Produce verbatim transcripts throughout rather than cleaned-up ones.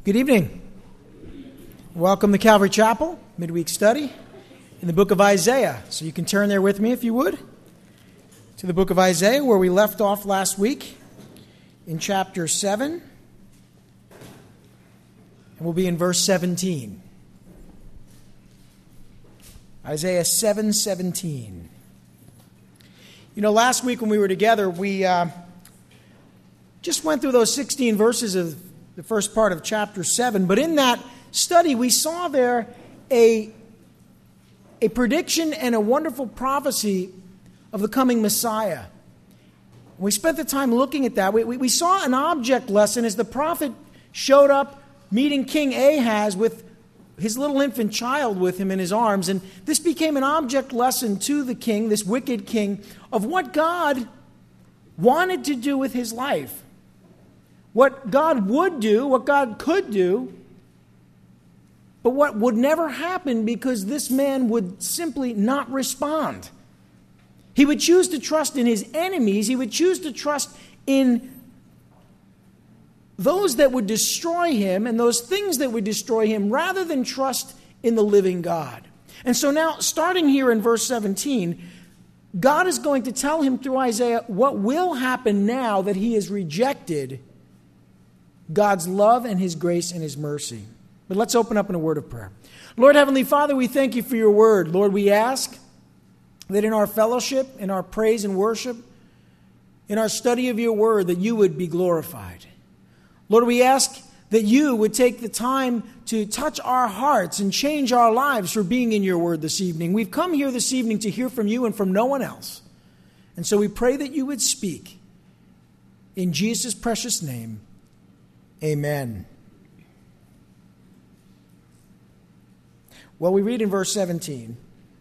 Good evening. Welcome to Calvary Chapel, midweek study in the book of Isaiah. So you can turn there with me if you would to the book of Isaiah where we left off last week in chapter seven. And we'll be in verse seventeen. Isaiah seven seventeen. You know, last week when we were together, we uh, just went through those sixteen verses of the first part of chapter seven. But in that study, we saw there a, a prediction and a wonderful prophecy of the coming Messiah. We spent the time looking at that. We, we, we saw an object lesson as the prophet showed up meeting King Ahaz with his little infant child with him in his arms. And this became an object lesson to the king, this wicked king, of what God wanted to do with his life. What God would do, what God could do, but what would never happen because this man would simply not respond. He would choose to trust in his enemies. He would choose to trust in those that would destroy him and those things that would destroy him rather than trust in the living God. And so now, starting here in verse seventeen, God is going to tell him through Isaiah what will happen now that he has rejected God's love and his grace and his mercy. But let's open up in a word of prayer. Lord Heavenly Father, we thank you for your word. Lord, we ask that in our fellowship, in our praise and worship, in our study of your word, that you would be glorified. Lord, we ask that you would take the time to touch our hearts and change our lives for being in your word this evening. We've come here this evening to hear from you and from no one else. And so we pray that you would speak. In Jesus' precious name, amen. Well, we read in verse seventeen,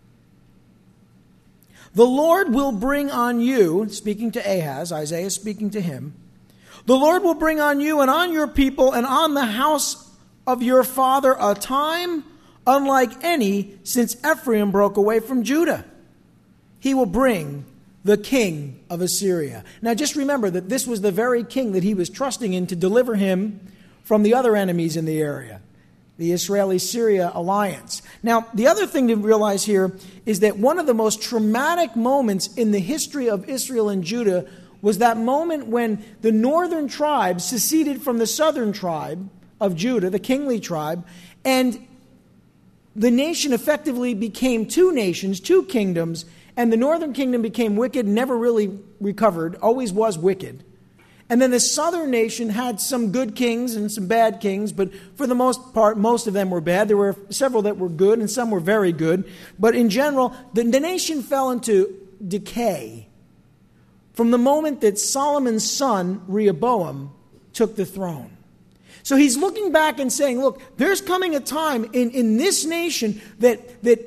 "The Lord will bring on you," speaking to Ahaz, Isaiah speaking to him, "the Lord will bring on you and on your people and on the house of your father a time unlike any since Ephraim broke away from Judah. He will bring the king of Assyria." Now just remember that this was the very king that he was trusting in to deliver him from the other enemies in the area, the Israeli-Syria alliance. Now, the other thing to realize here is that one of the most traumatic moments in the history of Israel and Judah was that moment when the northern tribe seceded from the southern tribe of Judah, the kingly tribe, and the nation effectively became two nations, two kingdoms, and the northern kingdom became wicked, never really recovered, always was wicked. And then the southern nation had some good kings and some bad kings, but for the most part, most of them were bad. There were several that were good and some were very good. But in general, the, the nation fell into decay from the moment that Solomon's son, Rehoboam, took the throne. So he's looking back and saying, look, there's coming a time in, in this nation that that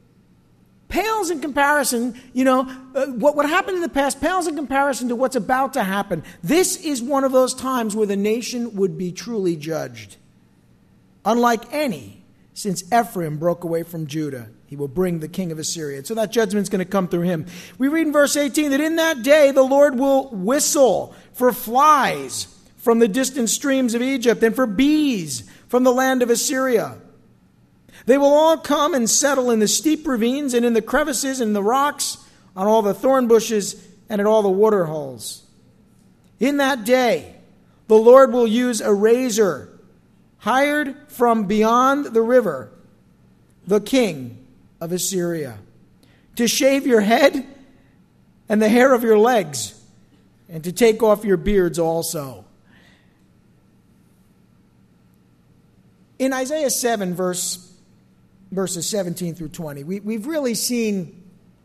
pales in comparison, you know, uh, what, what happened in the past pales in comparison to what's about to happen. This is one of those times where the nation would be truly judged. Unlike any since Ephraim broke away from Judah, he will bring the king of Assyria. So that judgment's going to come through him. We read in verse eighteen that in that day the Lord will whistle for flies from the distant streams of Egypt and for bees from the land of Assyria. They will all come and settle in the steep ravines and in the crevices and the rocks, on all the thorn bushes and at all the water holes. In that day, the Lord will use a razor hired from beyond the river, the king of Assyria, to shave your head and the hair of your legs, and to take off your beards also. In Isaiah seven, verse verses seventeen through twenty, we, we've really seen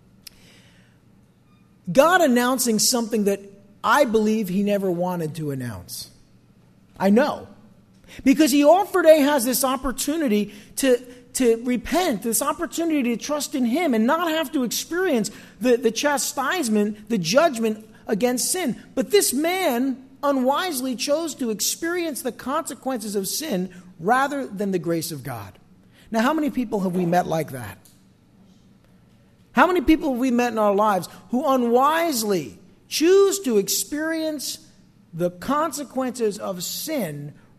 God announcing something that I believe he never wanted to announce. I know. Because he offered Ahaz this opportunity to, to repent, this opportunity to trust in him and not have to experience the, the chastisement, the judgment against sin. But this man unwisely chose to experience the consequences of sin rather than the grace of God. Now, how many people have we met like that? How many people have we met in our lives who unwisely choose to experience the consequences of sin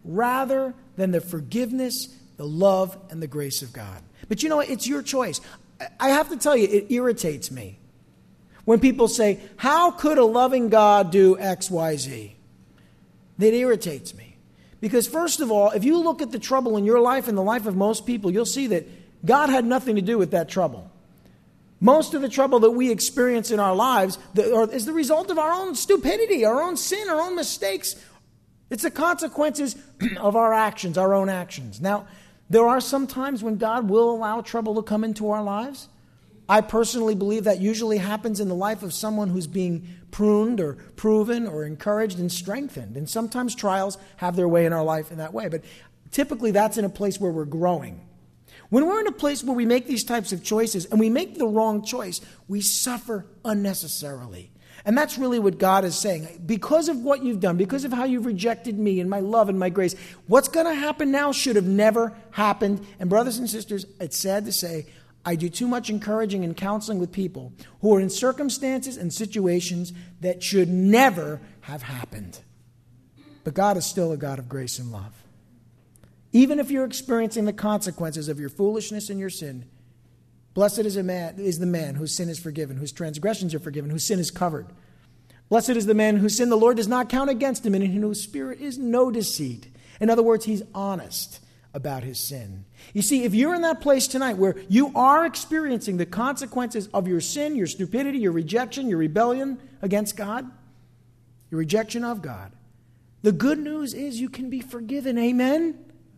rather than the forgiveness, the love, and the grace of God. But you know what? It's your choice. I have to tell you, it irritates me when people say, how could a loving God do X, Y, Z? It irritates me. Because first of all, if you look at the trouble in your life and the life of most people, you'll see that God had nothing to do with that trouble. Most of the trouble that we experience in our lives is the result of our own stupidity, our own sin, our own mistakes. It's the consequences of our actions, our own actions. Now, there are some times when God will allow trouble to come into our lives. I personally believe that usually happens in the life of someone who's being pruned or proven or encouraged and strengthened. And sometimes trials have their way in our life in that way. But typically that's in a place where we're growing. When we're in a place where we make these types of choices and we make the wrong choice, we suffer unnecessarily. And that's really what God is saying. Because of what you've done, because of how you've rejected me and my love and my grace, what's going to happen now should have never happened. And brothers and sisters, it's sad to say, I do too much encouraging and counseling with people who are in circumstances and situations that should never have happened. But God is still a God of grace and love. Even if you're experiencing the consequences of your foolishness and your sin, blessed is, a man, is the man whose sin is forgiven, whose transgressions are forgiven, whose sin is covered. Blessed is the man whose sin the Lord does not count against him, and in whose spirit is no deceit. In other words, he's honest about his sin. You see, if you're in that place tonight where you are experiencing the consequences of your sin, your stupidity, your rejection, your rebellion against God, your rejection of God, the good news is you can be forgiven. Amen?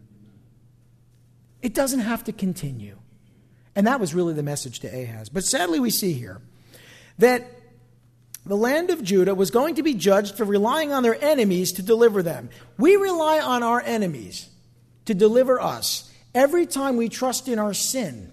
It doesn't have to continue. And that was really the message to Ahaz. But sadly, we see here that the land of Judah was going to be judged for relying on their enemies to deliver them. We rely on our enemies to deliver us every time we trust in our sin.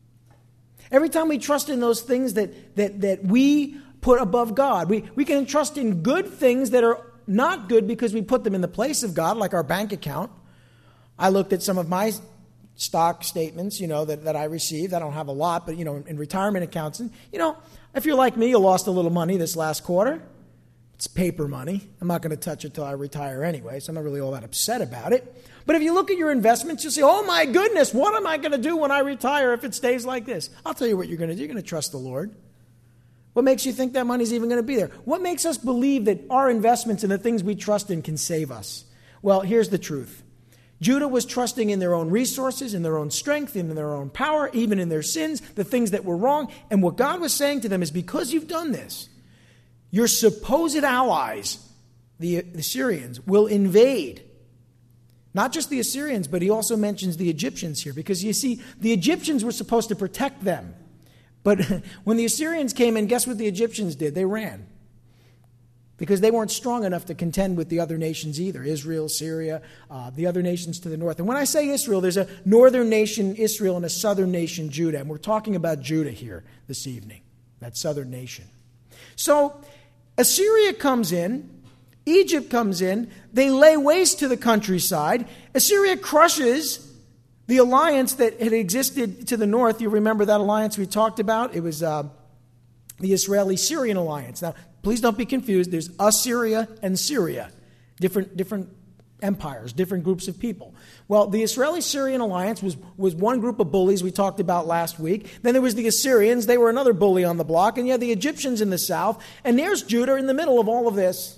Every time we trust in those things that, that, that we put above God. We, we can trust in good things that are not good because we put them in the place of God, like our bank account. I looked at some of my stock statements, you know, that, that I received. I don't have a lot, but, you know, in, in retirement accounts. And, you know, if you're like me, you lost a little money this last quarter. It's paper money. I'm not going to touch it till I retire anyway, so I'm not really all that upset about it. But if you look at your investments, you'll say, oh my goodness, what am I going to do when I retire if it stays like this? I'll tell you what you're going to do. You're going to trust the Lord. What makes you think that money's even going to be there? What makes us believe that our investments and the things we trust in can save us? Well, here's the truth. Judah was trusting in their own resources, in their own strength, in their own power, even in their sins, the things that were wrong. And what God was saying to them is, because you've done this, your supposed allies, the, the Syrians, will invade. Not just the Assyrians, but he also mentions the Egyptians here. Because you see, the Egyptians were supposed to protect them. But when the Assyrians came in, guess what the Egyptians did? They ran. Because they weren't strong enough to contend with the other nations either. Israel, Syria, uh, the other nations to the north. And when I say Israel, there's a northern nation, Israel, and a southern nation, Judah. And we're talking about Judah here this evening, that southern nation. So Assyria comes in. Egypt comes in. They lay waste to the countryside. Assyria crushes the alliance that had existed to the north. You remember that alliance we talked about? It was uh, the Israeli-Syrian alliance. Now, please don't be confused. There's Assyria and Syria, different different empires, different groups of people. Well, the Israeli-Syrian alliance was, was one group of bullies we talked about last week. Then there was the Assyrians. They were another bully on the block. And you had the Egyptians in the south. And there's Judah in the middle of all of this.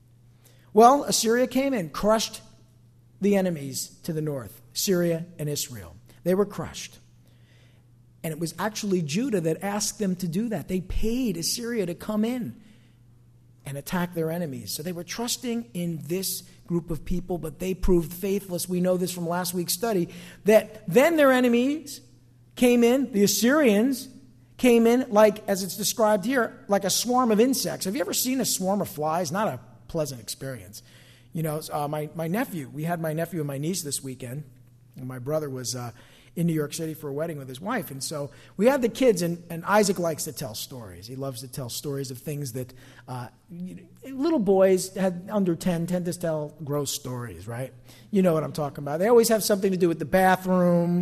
Well, Assyria came in, crushed the enemies to the north, Syria and Israel. They were crushed. And it was actually Judah that asked them to do that. They paid Assyria to come in and attack their enemies. So they were trusting in this group of people, but they proved faithless. We know this from last week's study, that then their enemies came in, the Assyrians came in like, as it's described here, like a swarm of insects. Have you ever seen a swarm of flies? Not a pleasant experience. You know, uh, my, my nephew, we had my nephew and my niece this weekend, and my brother was uh, in New York City for a wedding with his wife. And so we had the kids, and, and Isaac likes to tell stories. He loves to tell stories of things that uh, little boys had under ten tend to tell gross stories, right? You know what I'm talking about. They always have something to do with the bathroom,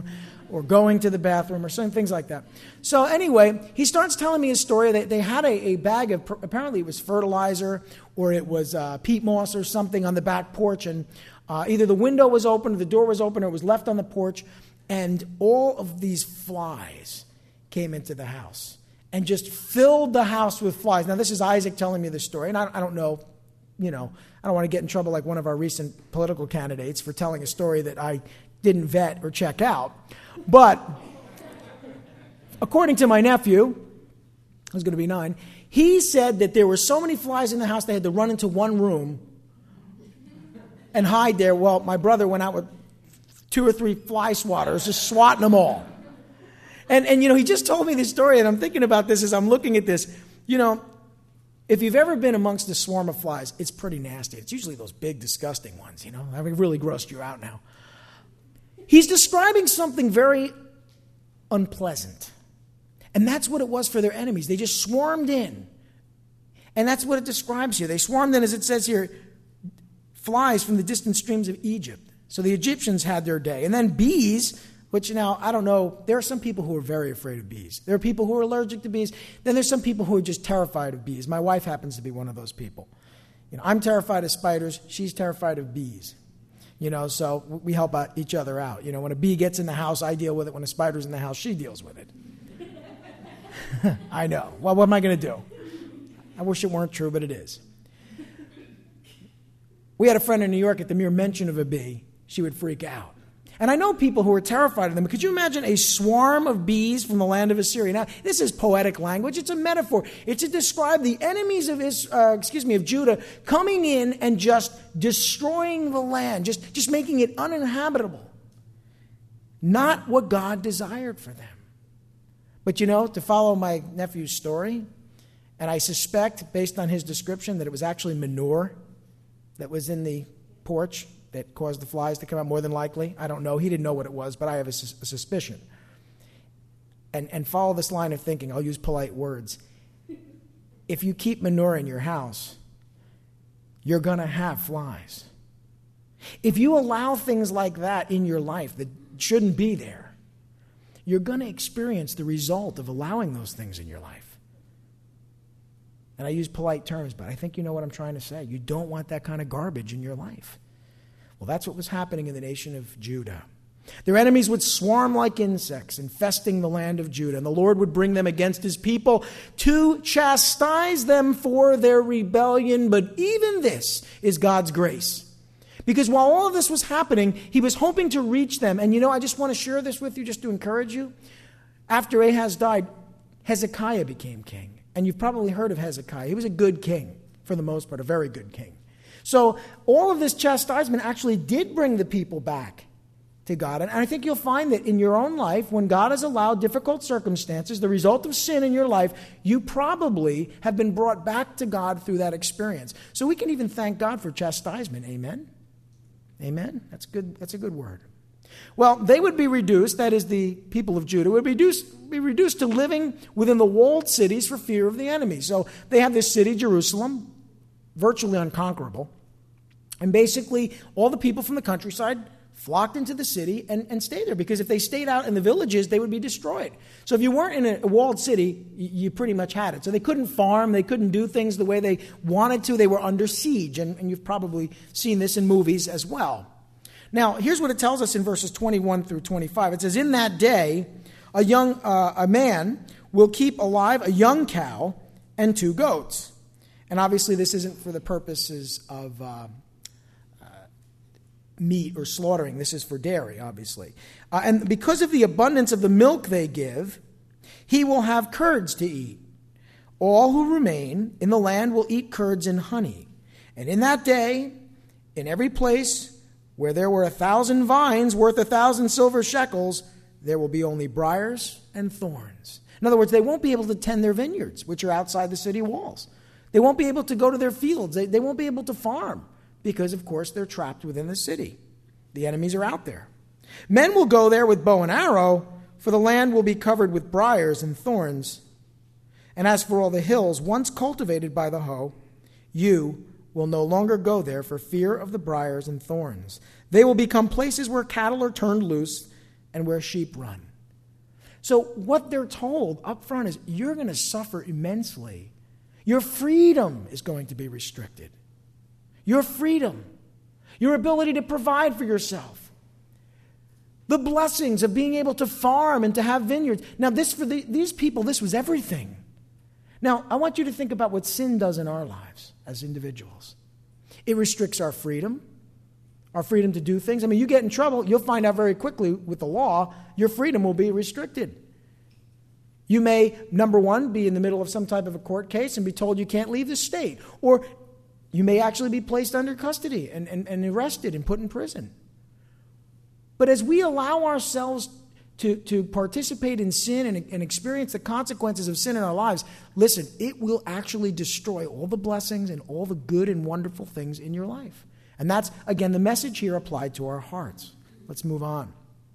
or going to the bathroom or some things like that. So anyway, he starts telling me his story. They, they had a, a bag of, apparently it was fertilizer or it was uh, peat moss or something on the back porch. And uh, either the window was open or the door was open or it was left on the porch. And all of these flies came into the house and just filled the house with flies. Now, this is Isaac telling me this story. And I, I don't know, you know, I don't want to get in trouble like one of our recent political candidates for telling a story that I didn't vet or check out. But according to my nephew, who's going to be nine, he said that there were so many flies in the house they had to run into one room and hide there. Well, my brother went out with two or three fly swatters, just swatting them all. And, and you know, he just told me this story, and I'm thinking about this as I'm looking at this. You know, if you've ever been amongst a swarm of flies, it's pretty nasty. It's usually those big, disgusting ones, you know. I've really grossed you out now. He's describing something very unpleasant. And that's what it was for their enemies. They just swarmed in. And that's what it describes here. They swarmed in, as it says here, flies from the distant streams of Egypt. So the Egyptians had their day. And then bees, which now, I don't know, there are some people who are very afraid of bees. There are people who are allergic to bees. Then there's some people who are just terrified of bees. My wife happens to be one of those people. You know, I'm terrified of spiders. She's terrified of bees. You know, so we help out each other out. You know, when a bee gets in the house, I deal with it. When a spider's in the house, she deals with it. I know. Well, what am I going to do? I wish it weren't true, but it is. We had a friend in New York, at the mere mention of a bee, she would freak out. And I know people who are terrified of them. Could you imagine a swarm of bees from the land of Assyria? Now, this is poetic language. It's a metaphor. It's to describe the enemies of Is, uh, excuse me, of Judah coming in and just destroying the land, just, just making it uninhabitable. Not what God desired for them. But you know, to follow my nephew's story, and I suspect, based on his description, that it was actually manure that was in the porch that caused the flies to come out, more than likely. I don't know. He didn't know what it was, but I have a, sus- a suspicion. And, and follow this line of thinking. I'll use polite words. If you keep manure in your house, you're going to have flies. If you allow things like that in your life that shouldn't be there, you're going to experience the result of allowing those things in your life. And I use polite terms, but I think you know what I'm trying to say. You don't want that kind of garbage in your life. Well, that's what was happening in the nation of Judah. Their enemies would swarm like insects, infesting the land of Judah, and the Lord would bring them against his people to chastise them for their rebellion. But even this is God's grace. Because while all of this was happening, he was hoping to reach them. And you know, I just want to share this with you just to encourage you. After Ahaz died, Hezekiah became king. And you've probably heard of Hezekiah. He was a good king, for the most part, a very good king. So all of this chastisement actually did bring the people back to God. And I think you'll find that in your own life, when God has allowed difficult circumstances, the result of sin in your life, you probably have been brought back to God through that experience. So we can even thank God for chastisement. Amen? Amen? That's good. That's a good word. Well, they would be reduced, that is the people of Judah, would be reduced, be reduced to living within the walled cities for fear of the enemy. So they have this city, Jerusalem, virtually unconquerable. And basically, all the people from the countryside flocked into the city and, and stayed there, because if they stayed out in the villages, they would be destroyed. So if you weren't in a, a walled city, you, you pretty much had it. So they couldn't farm, they couldn't do things the way they wanted to. They were under siege, and, and you've probably seen this in movies as well. Now, here's what it tells us in verses twenty-one through twenty-five. It says, "In that day, a young uh, a man will keep alive a young cow and two goats." And obviously, this isn't for the purposes of uh, uh, meat or slaughtering. This is for dairy, obviously. Uh, and because of the abundance of the milk they give, he will have curds to eat. All who remain in the land will eat curds and honey. And in that day, in every place where there were a thousand vines worth a thousand silver shekels, there will be only briars and thorns. In other words, they won't be able to tend their vineyards, which are outside the city walls. They won't be able to go to their fields. They, they won't be able to farm because, of course, they're trapped within the city. The enemies are out there. Men will go there with bow and arrow, for the land will be covered with briars and thorns. And as for all the hills once cultivated by the hoe, you will no longer go there for fear of the briars and thorns. They will become places where cattle are turned loose, and where sheep run. So what they're told up front is you're going to suffer immensely. Your freedom is going to be restricted. Your freedom, your ability to provide for yourself, the blessings of being able to farm and to have vineyards. Now, this for the, these people, this was everything. Now, I want you to think about what sin does in our lives as individuals. It restricts our freedom, our freedom to do things. I mean, you get in trouble, you'll find out very quickly with the law, your freedom will be restricted. You may, number one, be in the middle of some type of a court case and be told you can't leave the state. Or you may actually be placed under custody and, and, and arrested and put in prison. But as we allow ourselves to, to participate in sin and, and experience the consequences of sin in our lives, listen, it will actually destroy all the blessings and all the good and wonderful things in your life. And that's, again, the message here applied to our hearts. Let's move on.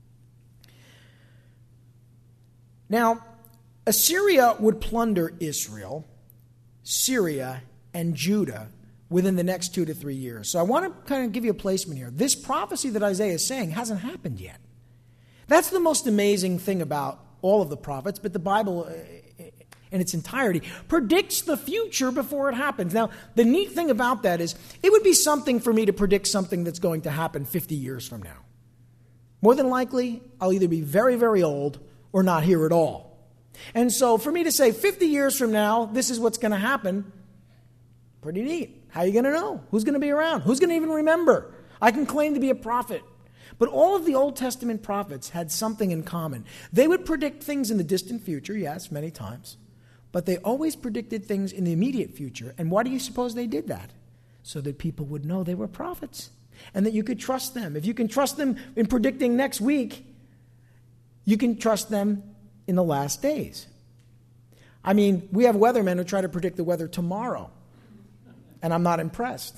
Now, Assyria would plunder Israel, Syria, and Judah within the next two to three years. So I want to kind of give you a placement here. This prophecy that Isaiah is saying hasn't happened yet. That's the most amazing thing about all of the prophets, but the Bible in its entirety predicts the future before it happens. Now, the neat thing about that is it would be something for me to predict something that's going to happen fifty years from now. More than likely, I'll either be very, very old or not here at all. And so for me to say fifty years from now, this is what's going to happen, pretty neat. How are you going to know? Who's going to be around? Who's going to even remember? I can claim to be a prophet. But all of the Old Testament prophets had something in common. They would predict things in the distant future, yes, many times. But they always predicted things in the immediate future. And why do you suppose they did that? So that people would know they were prophets and that you could trust them. If you can trust them in predicting next week, you can trust them in the last days. I mean, we have weathermen who try to predict the weather tomorrow, and I'm not impressed.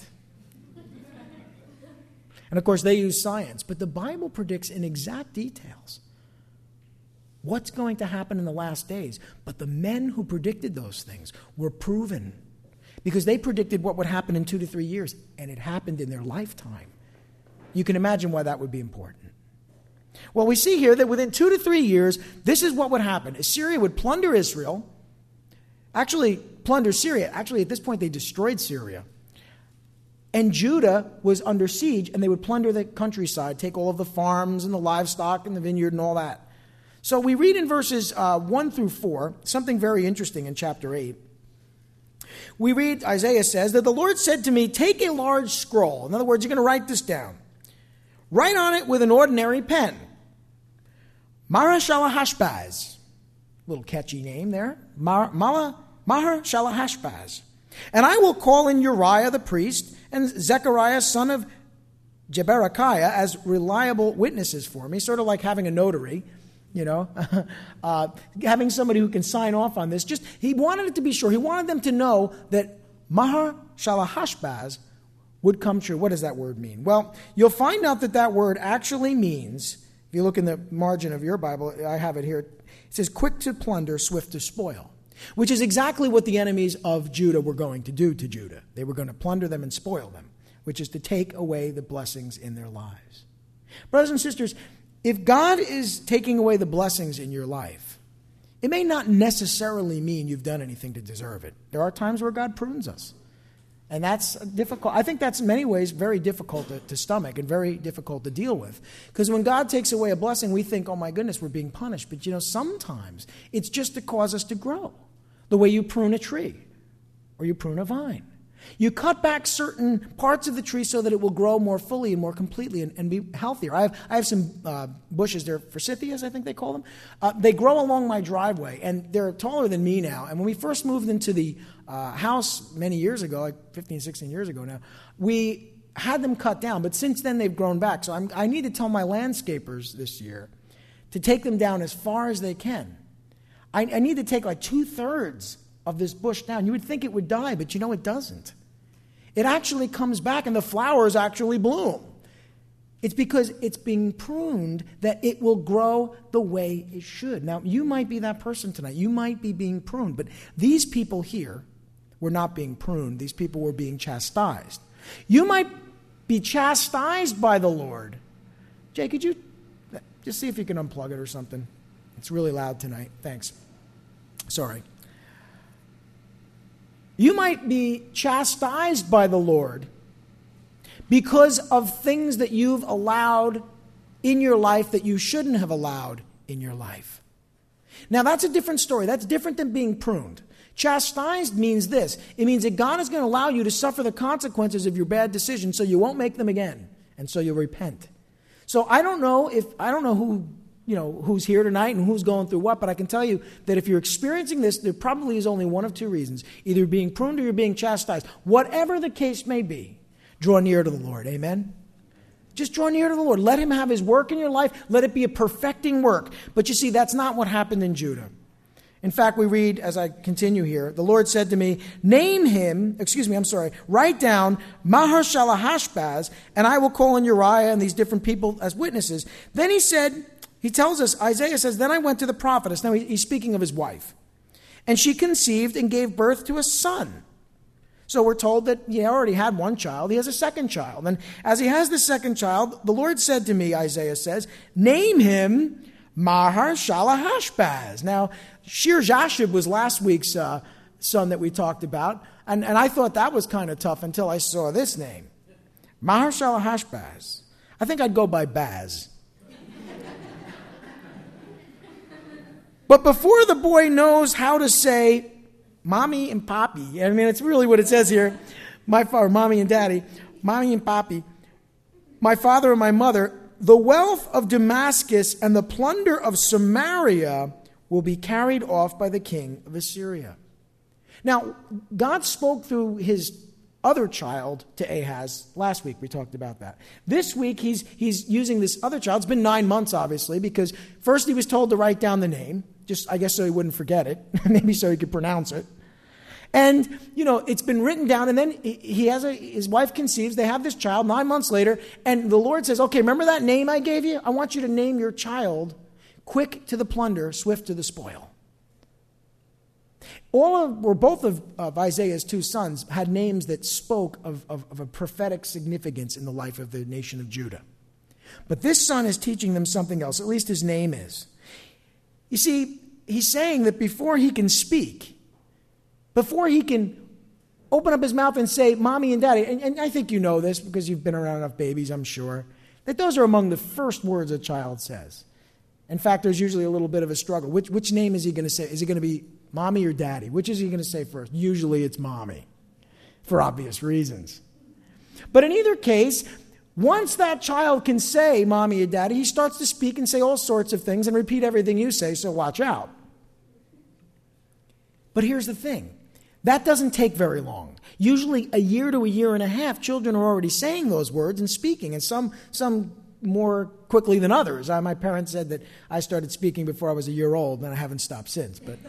And of course, they use science, but the Bible predicts in exact details what's going to happen in the last days. But the men who predicted those things were proven because they predicted what would happen in two to three years, and it happened in their lifetime. You can imagine why that would be important. Well, we see here that within two to three years, this is what would happen. Assyria would plunder Israel, actually plunder Syria. Actually, at this point, they destroyed Syria. And Judah was under siege, and they would plunder the countryside, take all of the farms and the livestock and the vineyard and all that. So we read in verses uh, one through four, something very interesting in chapter eight. We read, Isaiah says, that the Lord said to me, take a large scroll. In other words, you're going to write this down. Write on it with an ordinary pen. Maher-shalal-hash-baz. Little catchy name there. Maher-shalal-hash-baz. And I will call in Uriah the priest and Zechariah son of Jeberechiah as reliable witnesses for me, sort of like having a notary, you know, uh, having somebody who can sign off on this. Just he wanted it to be sure. He wanted them to know that Maher-shalal-hash-baz would come true. What does that word mean? Well, you'll find out that that word actually means, if you look in the margin of your Bible, I have it here, it says quick to plunder, swift to spoil. Which is exactly what the enemies of Judah were going to do to Judah. They were going to plunder them and spoil them, which is to take away the blessings in their lives. Brothers and sisters, if God is taking away the blessings in your life, it may not necessarily mean you've done anything to deserve it. There are times where God prunes us. And that's difficult. I think that's in many ways very difficult to, to stomach and very difficult to deal with. Because when God takes away a blessing, we think, oh my goodness, we're being punished. But you know, sometimes it's just to cause us to grow. The way you prune a tree or you prune a vine. You cut back certain parts of the tree so that it will grow more fully and more completely and, and be healthier. I have, I have some uh, bushes, they're forsythias, I think they call them. Uh, they grow along my driveway, and they're taller than me now. And when we first moved into the uh, house many years ago, like fifteen, sixteen years ago now, we had them cut down. But since then, they've grown back. So I'm, I need to tell my landscapers this year to take them down as far as they can. I, I need to take like two-thirds of this bush down. You would think it would die, but you know it doesn't. It actually comes back and the flowers actually bloom. It's because it's being pruned that it will grow the way it should. Now, you might be that person tonight. You might be being pruned, but these people here were not being pruned. These people were being chastised. You might be chastised by the Lord. Jay, could you Just see if you can unplug it or something. It's really loud tonight. Thanks. Sorry. You might be chastised by the Lord because of things that you've allowed in your life that you shouldn't have allowed in your life. Now, that's a different story. That's different than being pruned. Chastised means this. It means that God is going to allow you to suffer the consequences of your bad decisions so you won't make them again, and so you'll repent. So I don't know if I don't know who, you know, who's here tonight and who's going through what, but I can tell you that if you're experiencing this, there probably is only one of two reasons. Either you're being pruned or you're being chastised. Whatever the case may be, draw near to the Lord. Amen? Just draw near to the Lord. Let him have his work in your life. Let it be a perfecting work. But you see, that's not what happened in Judah. In fact, we read, as I continue here, the Lord said to me, name him, excuse me, I'm sorry, write down Maher-shalal-hash-baz, and I will call on Uriah and these different people as witnesses. Then he said, he tells us, Isaiah says, then I went to the prophetess. Now he's speaking of his wife. And she conceived and gave birth to a son. So we're told that he already had one child. He has a second child. And as he has the second child, the Lord said to me, Isaiah says, name him Maher-shalal-hash-baz. Now, Shir-Jashub was last week's uh, son that we talked about. And, and I thought that was kind of tough until I saw this name. Maher-shalal-hash-baz. I think I'd go by Baz. But before the boy knows how to say mommy and poppy, I mean, it's really what it says here, my father, mommy and daddy, mommy and poppy, my father and my mother, the wealth of Damascus and the plunder of Samaria will be carried off by the king of Assyria. Now, God spoke through his other child to Ahaz. Last week we talked about that. This week he's he's using this other child. It's been nine months, obviously, because first he was told to write down the name, just I guess so he wouldn't forget it, maybe so he could pronounce it. And, you know, it's been written down, and then he has a, his wife conceives, they have this child nine months later, and the Lord says, okay, remember that name I gave you? I want you to name your child quick to the plunder, swift to the spoil. All of, or both of, of Isaiah's two sons had names that spoke of, of, of a prophetic significance in the life of the nation of Judah. But this son is teaching them something else, at least his name is. You see, he's saying that before he can speak, before he can open up his mouth and say, mommy and daddy, and, and I think you know this because you've been around enough babies, I'm sure, that those are among the first words a child says. In fact, there's usually a little bit of a struggle. Which, which name is he going to say? Is he going to be mommy or daddy? Which is he going to say first? Usually it's mommy, for obvious reasons. But in either case, once that child can say mommy or daddy, he starts to speak and say all sorts of things and repeat everything you say, so watch out. But here's the thing. That doesn't take very long. Usually a year to a year and a half, children are already saying those words and speaking, and some some more quickly than others. I, my parents said that I started speaking before I was a year old, and I haven't stopped since. But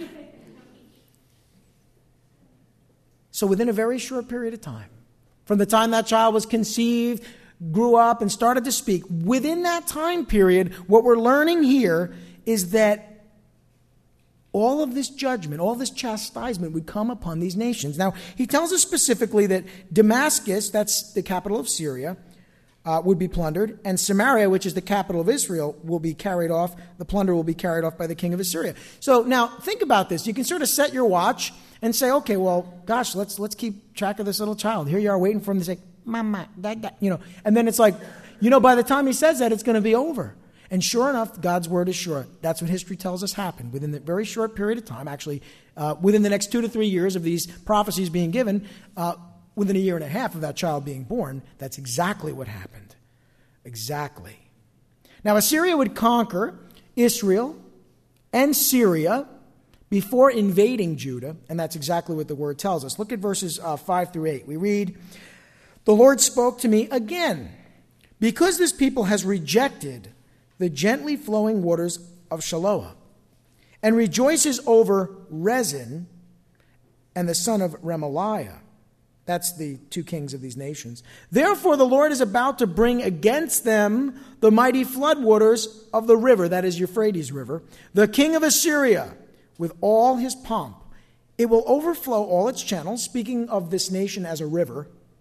so within a very short period of time, from the time that child was conceived, grew up, and started to speak, within that time period, what we're learning here is that all of this judgment, all this chastisement would come upon these nations. Now, he tells us specifically that Damascus, that's the capital of Syria, uh, would be plundered, and Samaria, which is the capital of Israel, will be carried off. The plunder will be carried off by the king of Assyria. So now, think about this. You can sort of set your watch and say, okay, well, gosh, let's let's keep track of this little child. Here you are waiting for him to say, mama, dad, dad, you know. And then it's like, you know, by the time he says that, it's going to be over. And sure enough, God's word is sure. That's what history tells us happened. Within the very short period of time, actually, uh, within the next two to three years of these prophecies being given, uh, within a year and a half of that child being born, that's exactly what happened. Exactly. Now, Assyria would conquer Israel and Syria before invading Judah, and that's exactly what the word tells us. Look at verses uh, five through eight. We read, "The Lord spoke to me again, because this people has rejected the gently flowing waters of Shiloah, and rejoices over Rezin and the son of Remaliah." That's the two kings of these nations. "Therefore the Lord is about to bring against them the mighty floodwaters of the river," that is Euphrates River, "the king of Assyria, with all his pomp. It will overflow all its channels," speaking of this nation as a river,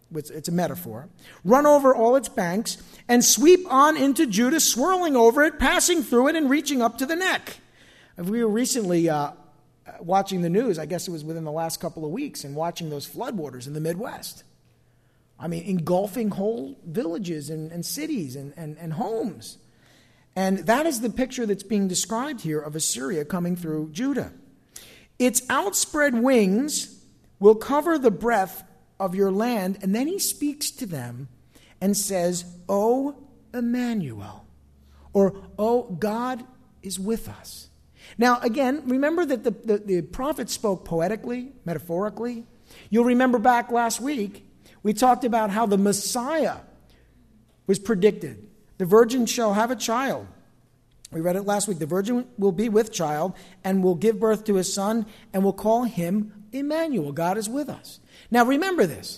It's, it's a metaphor. Run over all its banks and sweep on into Judah, swirling over it, passing through it, and reaching up to the neck. We were recently uh, watching the news, I guess it was within the last couple of weeks, and watching those floodwaters in the Midwest. I mean, engulfing whole villages and, and cities and, and, and homes. And that is the picture that's being described here of Assyria coming through Judah. Its outspread wings will cover the breadth of your land. And then he speaks to them and says, O Emmanuel, or O God is with us. Now, again, remember that the, the, the prophet spoke poetically, metaphorically. You'll remember back last week, we talked about how the Messiah was predicted. The virgin shall have a child. We read it last week. The virgin will be with child and will give birth to a son and will call him Emmanuel. God is with us. Now remember this.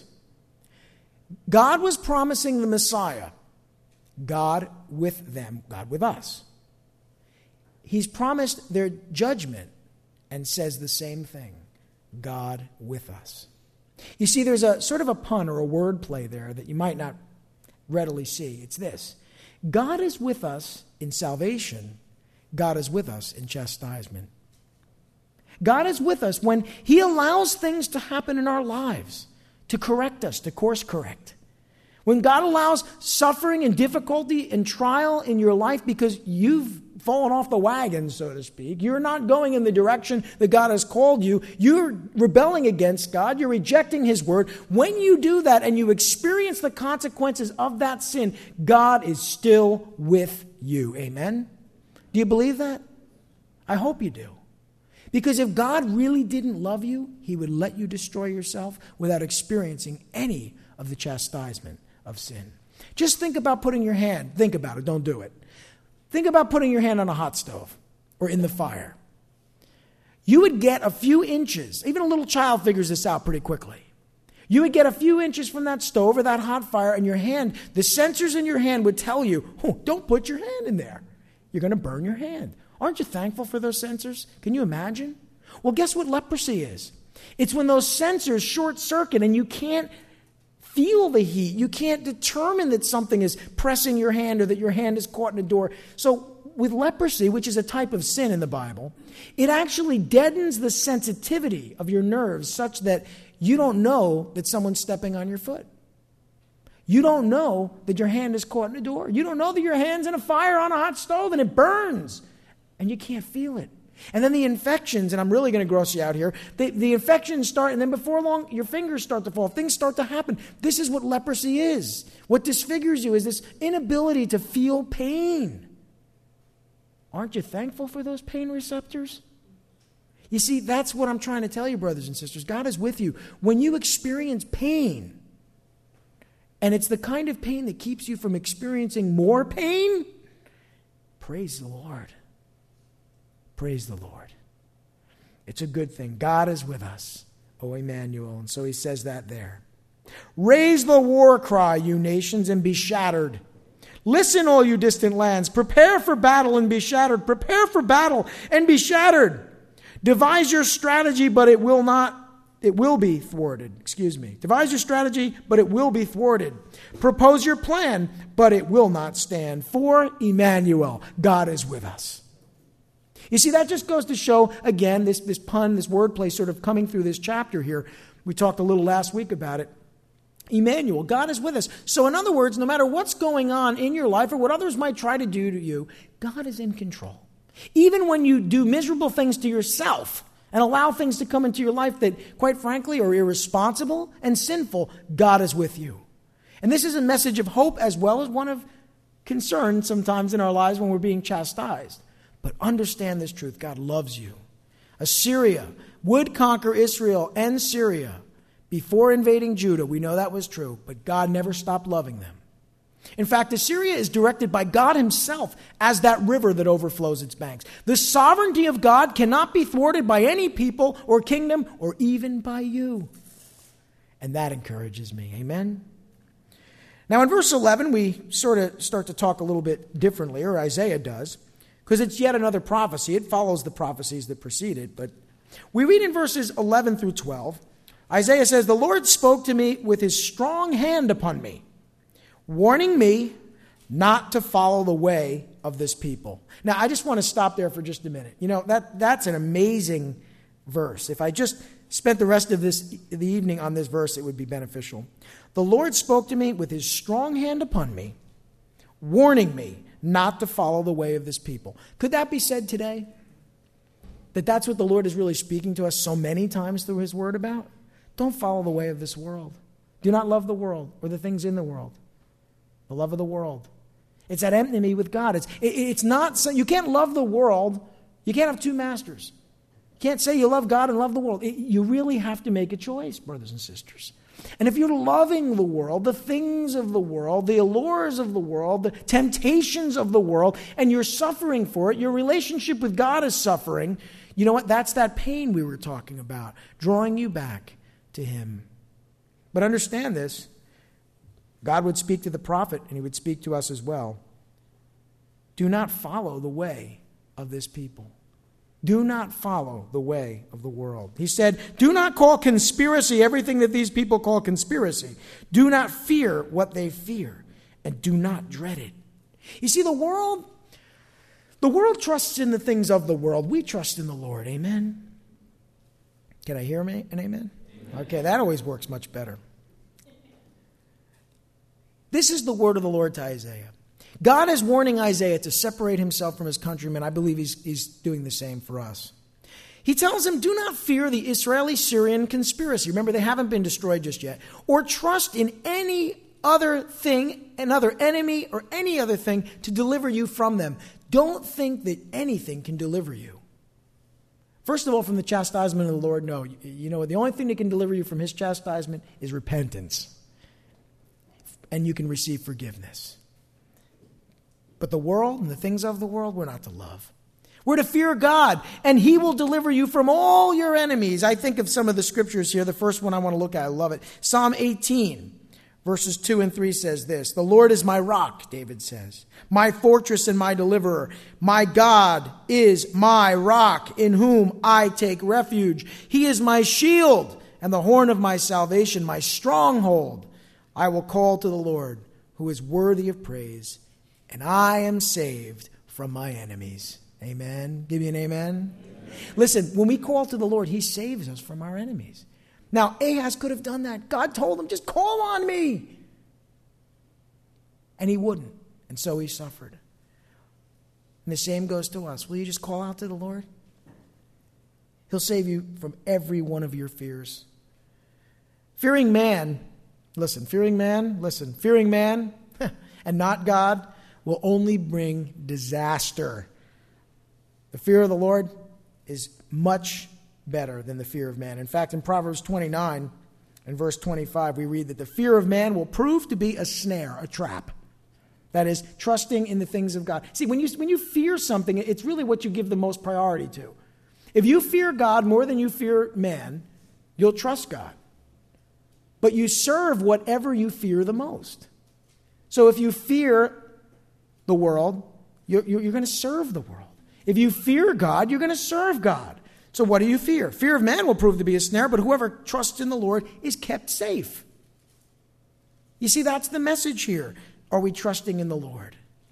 God was promising the Messiah, God with them, God with us. He's promised their judgment and says the same thing, God with us. You see, there's a sort of a pun or a word play there that you might not readily see. It's this. God is with us in salvation. God is with us in chastisement. God is with us when he allows things to happen in our lives to correct us, to course correct. When God allows suffering and difficulty and trial in your life because you've fallen off the wagon, so to speak. You're not going in the direction that God has called you. You're rebelling against God. You're rejecting his word. When you do that and you experience the consequences of that sin, God is still with you. Amen? Do you believe that? I hope you do. Because if God really didn't love you, he would let you destroy yourself without experiencing any of the chastisement of sin. Just think about putting your hand, think about it, don't do it. Think about putting your hand on a hot stove or in the fire. You would get a few inches, even a little child figures this out pretty quickly. You would get a few inches from that stove or that hot fire, and your hand, the sensors in your hand would tell you, oh, don't put your hand in there. You're going to burn your hand. Aren't you thankful for those sensors? Can you imagine? Well, guess what leprosy is? It's when those sensors short circuit and you can't feel the heat. You can't determine that something is pressing your hand or that your hand is caught in a door. So with leprosy, which is a type of sin in the Bible, it actually deadens the sensitivity of your nerves such that you don't know that someone's stepping on your foot. You don't know that your hand is caught in a door. You don't know that your hand's in a fire on a hot stove and it burns and you can't feel it. And then the infections, and I'm really going to gross you out here, the, the infections start, and then before long, your fingers start to fall. Things start to happen. This is what leprosy is. What disfigures you is this inability to feel pain. Aren't you thankful for those pain receptors? You see, that's what I'm trying to tell you, brothers and sisters. God is with you. When you experience pain, and it's the kind of pain that keeps you from experiencing more pain, praise the Lord. Praise the Lord. It's a good thing. God is with us, O Emmanuel. And so he says that there. Raise the war cry, you nations, and be shattered. Listen, all you distant lands. Prepare for battle and be shattered. Prepare for battle and be shattered. Devise your strategy, but it will not, it will be thwarted. Excuse me. Devise your strategy, but it will be thwarted. Propose your plan, but it will not stand. For Emmanuel, God is with us. You see, that just goes to show, again, this, this pun, this wordplay sort of coming through this chapter here. We talked a little last week about it. Emmanuel, God is with us. So in other words, no matter what's going on in your life or what others might try to do to you, God is in control. Even when you do miserable things to yourself and allow things to come into your life that, quite frankly, are irresponsible and sinful, God is with you. And this is a message of hope as well as one of concern sometimes in our lives when we're being chastised. But understand this truth. God loves you. Assyria would conquer Israel and Syria before invading Judah. We know that was true, but God never stopped loving them. In fact, Assyria is directed by God himself as that river that overflows its banks. The sovereignty of God cannot be thwarted by any people or kingdom or even by you. And that encourages me. Amen? Now in verse eleven, we sort of start to talk a little bit differently, or Isaiah does. Because it's yet another prophecy. It follows the prophecies that preceded. But we read in verses eleven through twelve, Isaiah says, the Lord spoke to me with his strong hand upon me, warning me not to follow the way of this people. Now, I just want to stop there for just a minute. You know, that that's an amazing verse. If I just spent the rest of this the evening on this verse, it would be beneficial. The Lord spoke to me with his strong hand upon me, warning me not to follow the way of this people. Could that be said today? That that's what the Lord is really speaking to us so many times through his word about? Don't follow the way of this world. Do not love the world or the things in the world. The love of the world. It's that enmity with God. It's, it, it's not, so, you can't love the world. You can't have two masters. You can't say you love God and love the world. It, you really have to make a choice, brothers and sisters. And if you're loving the world, the things of the world, the allures of the world, the temptations of the world, and you're suffering for it, your relationship with God is suffering, you know what? That's that pain we were talking about, drawing you back to him. But understand this. God would speak to the prophet, and he would speak to us as well. Do not follow the way of this people. Do not follow the way of the world. He said, do not call conspiracy everything that these people call conspiracy. Do not fear what they fear, and do not dread it. You see, the world, the world trusts in the things of the world. We trust in the Lord. Amen? Can I hear an amen? Amen? Okay, that always works much better. This is the word of the Lord to Isaiah. God is warning Isaiah to separate himself from his countrymen. I believe he's, he's doing the same for us. He tells him, do not fear the Israeli-Syrian conspiracy. Remember, they haven't been destroyed just yet. Or trust in any other thing, another enemy, or any other thing to deliver you from them. Don't think that anything can deliver you. First of all, from the chastisement of the Lord, no. You know, the only thing that can deliver you from his chastisement is repentance. And you can receive forgiveness. But the world and the things of the world, we're not to love. We're to fear God, and he will deliver you from all your enemies. I think of some of the scriptures here. The first one I want to look at, I love it. Psalm eighteen, verses two and three says this. The Lord is my rock, David says, my fortress and my deliverer. My God is my rock, in whom I take refuge. He is my shield and the horn of my salvation, my stronghold. I will call to the Lord, who is worthy of praise, and I am saved from my enemies. Amen. Give me an amen. Amen. Listen, when we call to the Lord, he saves us from our enemies. Now, Ahaz could have done that. God told him, just call on me. And he wouldn't. And so he suffered. And the same goes to us. Will you just call out to the Lord? He'll save you from every one of your fears. Fearing man, listen, fearing man, listen, fearing man and not God will only bring disaster. The fear of the Lord is much better than the fear of man. In fact, in Proverbs twenty-nine and verse twenty-five, we read that the fear of man will prove to be a snare, a trap. That is, trusting in the things of God. See, when you, when you fear something, it's really what you give the most priority to. If you fear God more than you fear man, you'll trust God. But you serve whatever you fear the most. So if you fear the world, you're, you're going to serve the world. If you fear God, you're going to serve God. So what do you fear? Fear of man will prove to be a snare, but whoever trusts in the Lord is kept safe. You see, that's the message here. Are we trusting in the Lord?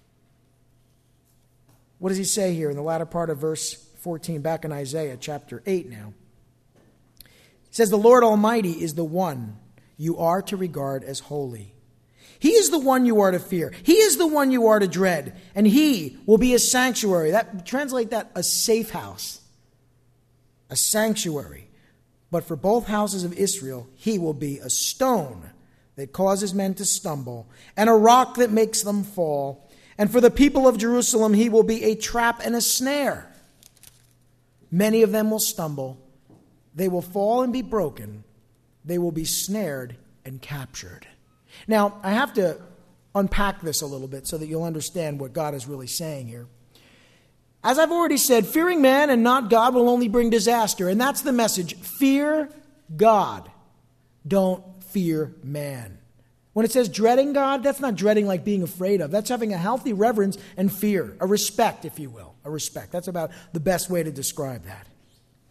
What does he say here in the latter part of verse fourteen, back in Isaiah chapter eight now? He says, the Lord Almighty is the one you are to regard as holy. He is the one you are to fear. He is the one you are to dread. And he will be a sanctuary. That, translate that, a safe house. A sanctuary. But for both houses of Israel, he will be a stone that causes men to stumble, and a rock that makes them fall. And for the people of Jerusalem, he will be a trap and a snare. Many of them will stumble. They will fall and be broken. They will be snared and captured. Now, I have to unpack this a little bit so that you'll understand what God is really saying here. As I've already said, fearing man and not God will only bring disaster. And that's the message. Fear God. Don't fear man. When it says dreading God, that's not dreading like being afraid of. That's having a healthy reverence and fear. A respect, if you will. A respect. That's about the best way to describe that.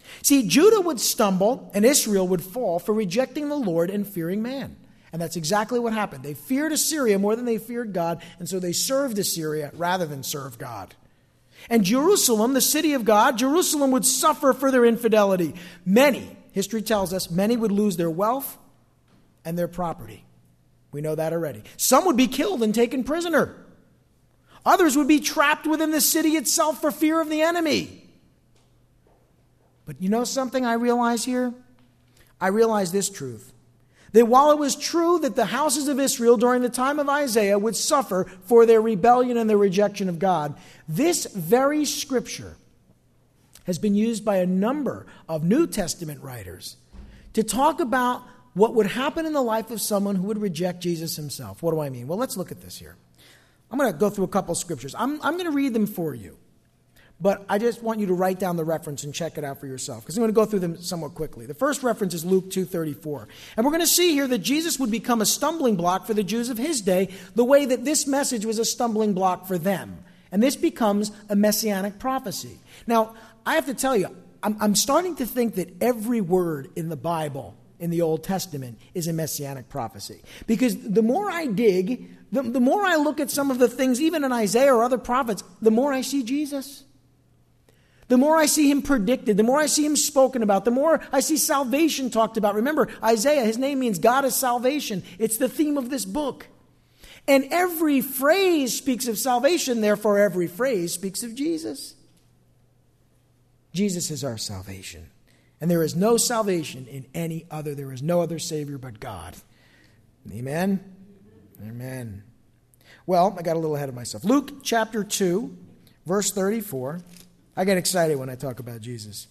See, Judah would stumble and Israel would fall for rejecting the Lord and fearing man. And that's exactly what happened. They feared Assyria more than they feared God, and so they served Assyria rather than serve God. And Jerusalem, the city of God, Jerusalem would suffer for their infidelity. Many, history tells us, many would lose their wealth and their property. We know that already. Some would be killed and taken prisoner. Others would be trapped within the city itself for fear of the enemy. But you know something I realize here? I realize this truth. That while it was true that the houses of Israel during the time of Isaiah would suffer for their rebellion and their rejection of God, this very scripture has been used by a number of New Testament writers to talk about what would happen in the life of someone who would reject Jesus himself. What do I mean? Well, let's look at this here. I'm going to go through a couple scriptures. I'm, I'm going to read them for you. But I just want you to write down the reference and check it out for yourself, because I'm going to go through them somewhat quickly. The first reference is Luke two thirty-four. And we're going to see here that Jesus would become a stumbling block for the Jews of his day, the way that this message was a stumbling block for them. And this becomes a messianic prophecy. Now, I have to tell you, I'm, I'm starting to think that every word in the Bible, in the Old Testament, is a messianic prophecy. Because the more I dig, the, the more I look at some of the things, even in Isaiah or other prophets, the more I see Jesus. The more I see him predicted, the more I see him spoken about, the more I see salvation talked about. Remember, Isaiah, his name means God is salvation. It's the theme of this book. And every phrase speaks of salvation, therefore every phrase speaks of Jesus. Jesus is our salvation. And there is no salvation in any other. There is no other Savior but God. Amen? Amen. Well, I got a little ahead of myself. Luke chapter two, verse thirty-four. I get excited when I talk about Jesus.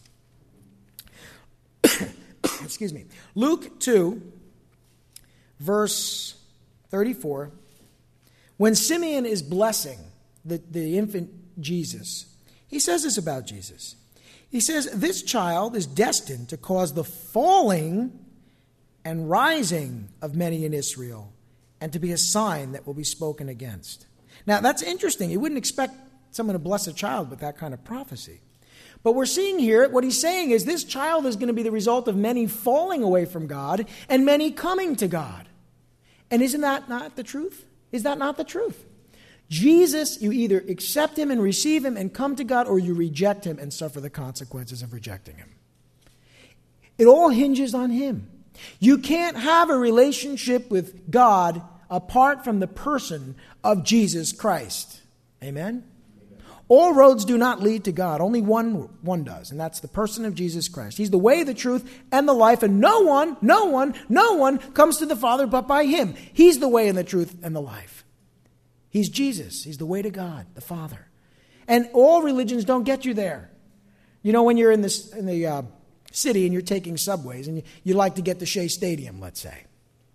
Excuse me. Luke two, verse thirty-four. When Simeon is blessing the, the infant Jesus, he says this about Jesus. He says, this child is destined to cause the falling and rising of many in Israel, and to be a sign that will be spoken against. Now, that's interesting. You wouldn't expect someone to bless a child with that kind of prophecy. But we're seeing here, what he's saying is this child is going to be the result of many falling away from God and many coming to God. And isn't that not the truth? Is that not the truth? Jesus, you either accept him and receive him and come to God, or you reject him and suffer the consequences of rejecting him. It all hinges on him. You can't have a relationship with God apart from the person of Jesus Christ. Amen? All roads do not lead to God. Only one, one does, and that's the person of Jesus Christ. He's the way, the truth, and the life, and no one, no one, no one comes to the Father but by him. He's the way and the truth and the life. He's Jesus. He's the way to God, the Father. And all religions don't get you there. You know, when you're in, this, in the uh, city and you're taking subways, and you, you like to get to Shea Stadium, let's say.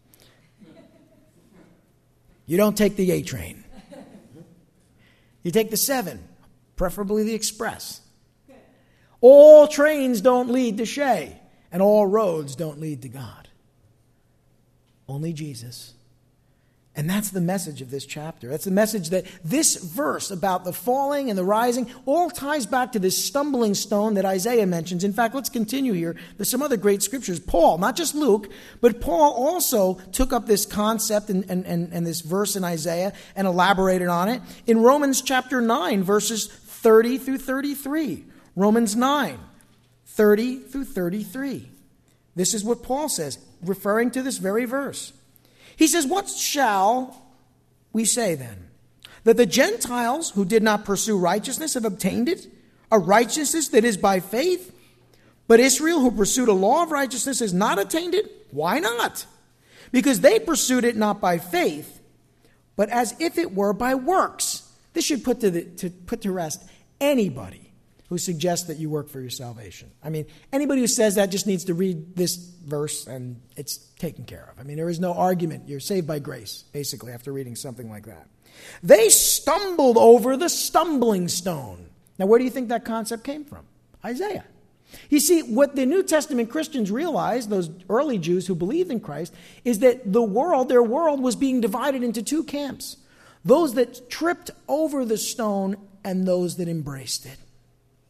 You don't take the A train. You take the seven. Preferably the express. All trains don't lead to Shea, and all roads don't lead to God. Only Jesus. And that's the message of this chapter. That's the message that this verse about the falling and the rising all ties back to this stumbling stone that Isaiah mentions. In fact, let's continue here. There's some other great scriptures. Paul, not just Luke, but Paul also took up this concept and, and, and, and this verse in Isaiah and elaborated on it. In Romans chapter nine, verses thirty through thirty-three. Romans nine, thirty through thirty-three. This is what Paul says, referring to this very verse. He says, what shall we say then? That the Gentiles who did not pursue righteousness have obtained it? A righteousness that is by faith? But Israel, who pursued a law of righteousness, has not attained it? Why not? Because they pursued it not by faith, but as if it were by works. This should put to, the, to put to rest anybody who suggests that you work for your salvation. I mean, anybody who says that just needs to read this verse and it's taken care of. I mean, there is no argument. You're saved by grace, basically, after reading something like that. They stumbled over the stumbling stone. Now, where do you think that concept came from? Isaiah. You see, what the New Testament Christians realized, those early Jews who believed in Christ, is that the world, their world, was being divided into two camps. Those that tripped over the stone and those that embraced it.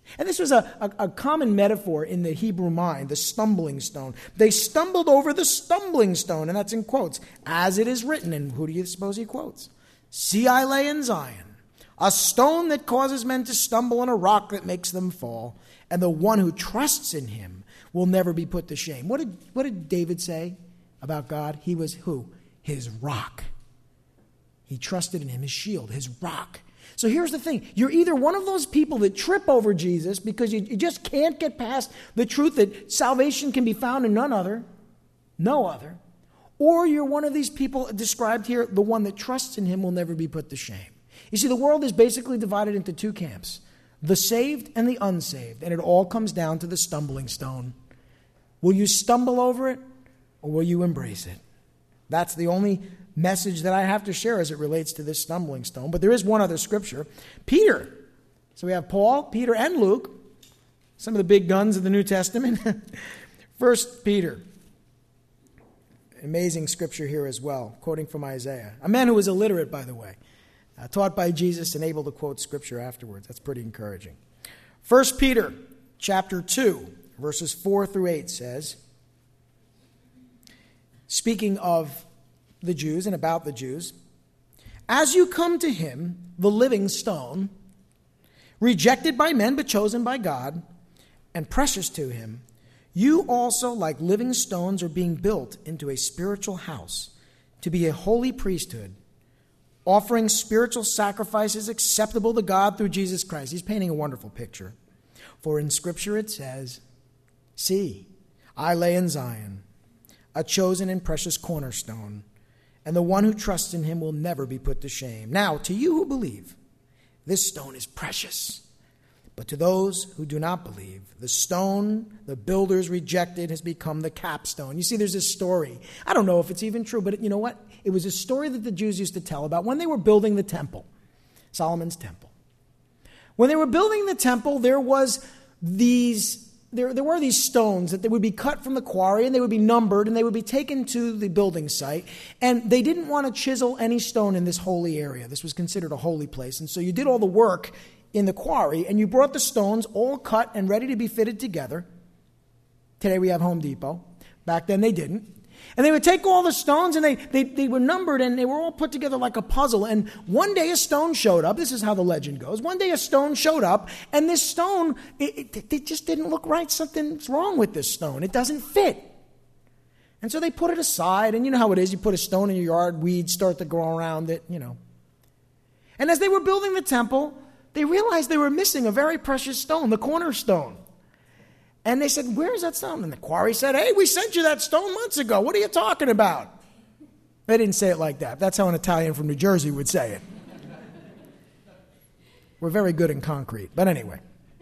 And this was a, a, a common metaphor in the Hebrew mind, the stumbling stone. They stumbled over the stumbling stone, and that's in quotes, as it is written. And who do you suppose he quotes? See, I lay in Zion a stone that causes men to stumble, and a rock that makes them fall. And the one who trusts in him will never be put to shame. What did, what did David say about God? He was who? His rock. He trusted in him, his shield, his rock. So here's the thing. You're either one of those people that trip over Jesus because you, you just can't get past the truth that salvation can be found in none other, no other, or you're one of these people described here, the one that trusts in him will never be put to shame. You see, the world is basically divided into two camps, the saved and the unsaved, and it all comes down to the stumbling stone. Will you stumble over it, or will you embrace it? That's the only message that I have to share as it relates to this stumbling stone. But there is one other scripture. Peter. So we have Paul, Peter, and Luke, some of the big guns of the New Testament. First Peter. Amazing scripture here as well, quoting from Isaiah. A man who was illiterate, by the way, uh, taught by Jesus and able to quote scripture afterwards. That's pretty encouraging. First Peter chapter two, verses four through eight says, speaking of the Jews and about the Jews, as you come to him, the living stone, rejected by men but chosen by God, and precious to him, you also, like living stones, are being built into a spiritual house to be a holy priesthood, offering spiritual sacrifices acceptable to God through Jesus Christ. He's painting a wonderful picture. For in Scripture it says, see, I lay in Zion a chosen and precious cornerstone, and the one who trusts in him will never be put to shame. Now, to you who believe, this stone is precious. But to those who do not believe, the stone the builders rejected has become the capstone. You see, there's this story. I don't know if it's even true, but you know what? It was a story that the Jews used to tell about when they were building the temple, Solomon's temple. When they were building the temple, there was these... There, there were these stones that they would be cut from the quarry, and they would be numbered, and they would be taken to the building site. And they didn't want to chisel any stone in this holy area. This was considered a holy place. And so you did all the work in the quarry, and you brought the stones all cut and ready to be fitted together. Today we have Home Depot. Back then they didn't. And they would take all the stones, and they, they, they were numbered, and they were all put together like a puzzle. And one day a stone showed up. This is how the legend goes. One day a stone showed up, and this stone, it, it, it just didn't look right. Something's wrong with this stone. It doesn't fit. And so they put it aside, and you know how it is. You put a stone in your yard, weeds start to grow around it, you know. And as they were building the temple, they realized they were missing a very precious stone, the cornerstone. And they said, where is that stone? And the quarry said, hey, we sent you that stone months ago. What are you talking about? They didn't say it like that. That's how an Italian from New Jersey would say it. We're very good in concrete. But anyway.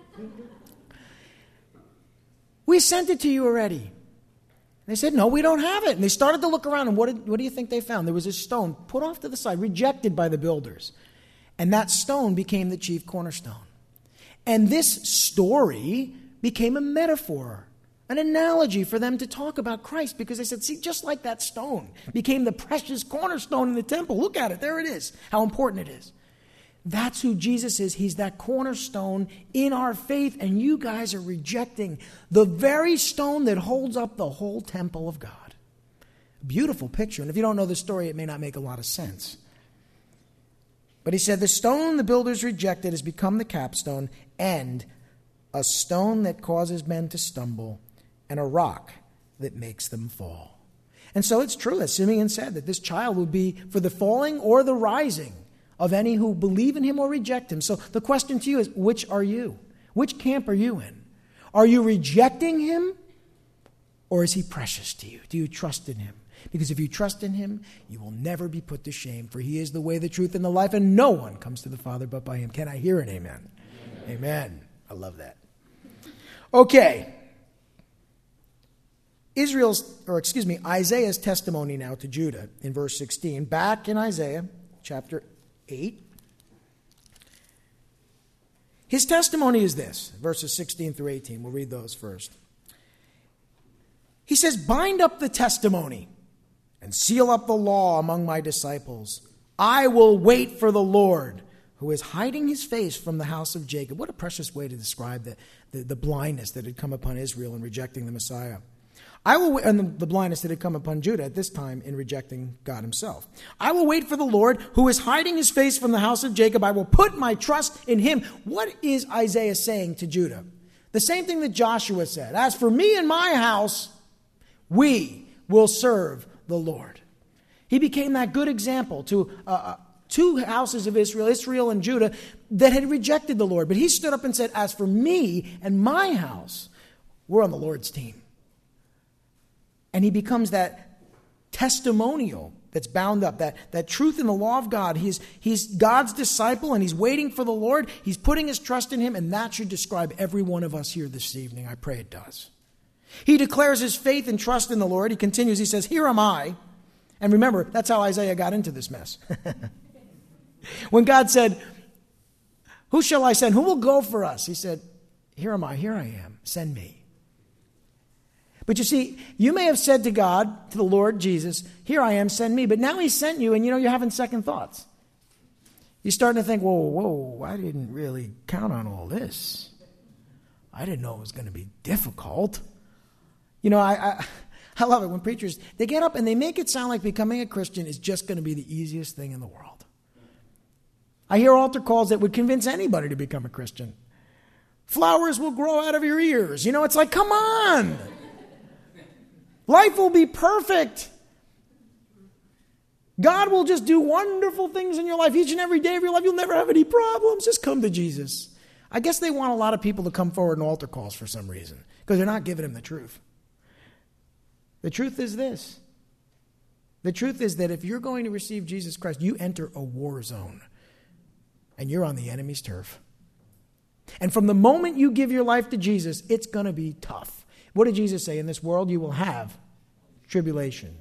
We sent it to you already. They said, no, we don't have it. And they started to look around, and what, did, what do you think they found? There was a stone put off to the side, rejected by the builders. And that stone became the chief cornerstone. And this story became a metaphor, an analogy for them to talk about Christ, because they said, see, just like that stone became the precious cornerstone in the temple. Look at it. There it is. How important it is. That's who Jesus is. He's that cornerstone in our faith, and you guys are rejecting the very stone that holds up the whole temple of God. Beautiful picture. And if you don't know the story, it may not make a lot of sense. But he said, the stone the builders rejected has become the capstone, and a stone that causes men to stumble, and a rock that makes them fall. And so it's true, as Simeon said, that this child would be for the falling or the rising of any who believe in him or reject him. So the question to you is, which are you? Which camp are you in? Are you rejecting him, or is he precious to you? Do you trust in him? Because if you trust in him, you will never be put to shame, for he is the way, the truth, and the life, and no one comes to the Father but by him. Can I hear an amen? Amen. Amen. I love that. Okay. Israel's, or excuse me, Isaiah's testimony now to Judah in verse sixteen. Back in Isaiah chapter eight. His testimony is this, verses sixteen through eighteen. We'll read those first. He says, bind up the testimony and seal up the law among my disciples. I will wait for the Lord. who is hiding his face from the house of Jacob. What a precious way to describe the, the, the blindness that had come upon Israel in rejecting the Messiah. I will, and the, the blindness that had come upon Judah at this time in rejecting God himself. I will wait for the Lord, who is hiding his face from the house of Jacob. I will put my trust in him. What is Isaiah saying to Judah? The same thing that Joshua said. As for me and my house, we will serve the Lord. He became that good example to uh, two houses of Israel, Israel and Judah, that had rejected the Lord. But he stood up and said, as for me and my house, we're on the Lord's team. And he becomes that testimonial that's bound up, that, that truth in the law of God. He's, he's God's disciple and he's waiting for the Lord. He's putting his trust in him, and that should describe every one of us here this evening. I pray it does. He declares his faith and trust in the Lord. He continues, he says, here am I. And remember, that's how Isaiah got into this mess. When God said, who shall I send? Who will go for us? He said, here am I, here I am, send me. But you see, you may have said to God, to the Lord Jesus, here I am, send me. But now he sent you and you know you're having second thoughts. You're starting to think, whoa, whoa, I didn't really count on all this. I didn't know it was going to be difficult. You know, I, I I love it when preachers, they get up and they make it sound like becoming a Christian is just going to be the easiest thing in the world. I hear altar calls that would convince anybody to become a Christian. Flowers will grow out of your ears. You know, it's like, come on. Life will be perfect. God will just do wonderful things in your life each and every day of your life. You'll never have any problems. Just come to Jesus. I guess they want a lot of people to come forward in altar calls for some reason because they're not giving him the truth. The truth is this. The truth is that if you're going to receive Jesus Christ, you enter a war zone and you're on the enemy's turf. And from the moment you give your life to Jesus, it's going to be tough. What did Jesus say? In this world you will have tribulation.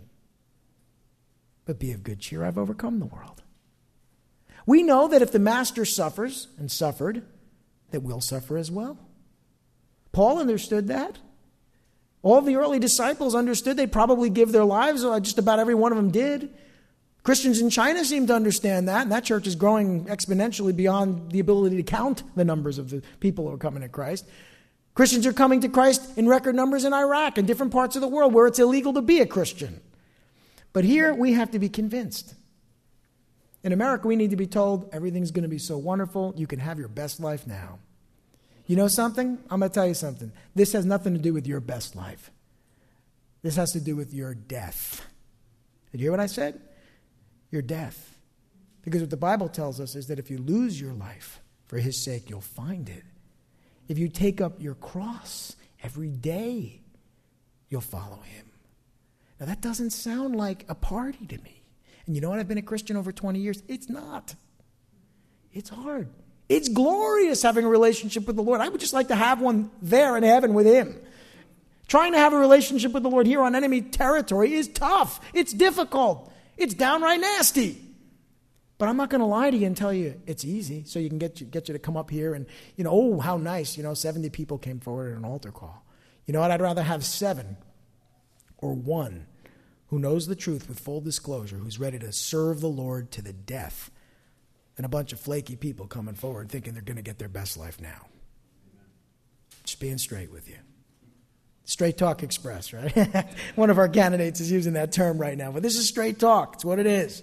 But be of good cheer, I've overcome the world. We know that if the master suffers and suffered, that we'll suffer as well. Paul understood that. All the early disciples understood. They'd probably give their lives. Just about every one of them did. Christians in China seem to understand that, and that church is growing exponentially beyond the ability to count the numbers of the people who are coming to Christ. Christians are coming to Christ in record numbers in Iraq and different parts of the world where it's illegal to be a Christian. But here we have to be convinced. In America, we need to be told everything's going to be so wonderful. You can have your best life now. You know something? I'm going to tell you something. This has nothing to do with your best life. This has to do with your death. Did you hear what I said? Your death. Because what the Bible tells us is that if you lose your life for his sake, you'll find it. If you take up your cross every day, you'll follow him. Now that doesn't sound like a party to me. And you know what? I've been a Christian over twenty years. It's not. It's hard. It's glorious having a relationship with the Lord. I would just like to have one there in heaven with him. Trying to have a relationship with the Lord here on enemy territory is tough. It's difficult. It's downright nasty. But I'm not going to lie to you and tell you it's easy so you can get you, get you to come up here and, you know, oh, how nice, you know, seventy people came forward at an altar call. You know what? I'd rather have seven or one who knows the truth with full disclosure, who's ready to serve the Lord to the death, than a bunch of flaky people coming forward thinking they're going to get their best life now. Just being straight with you. Straight Talk Express, right? One of our candidates is using that term right now, but this is straight talk. It's what it is.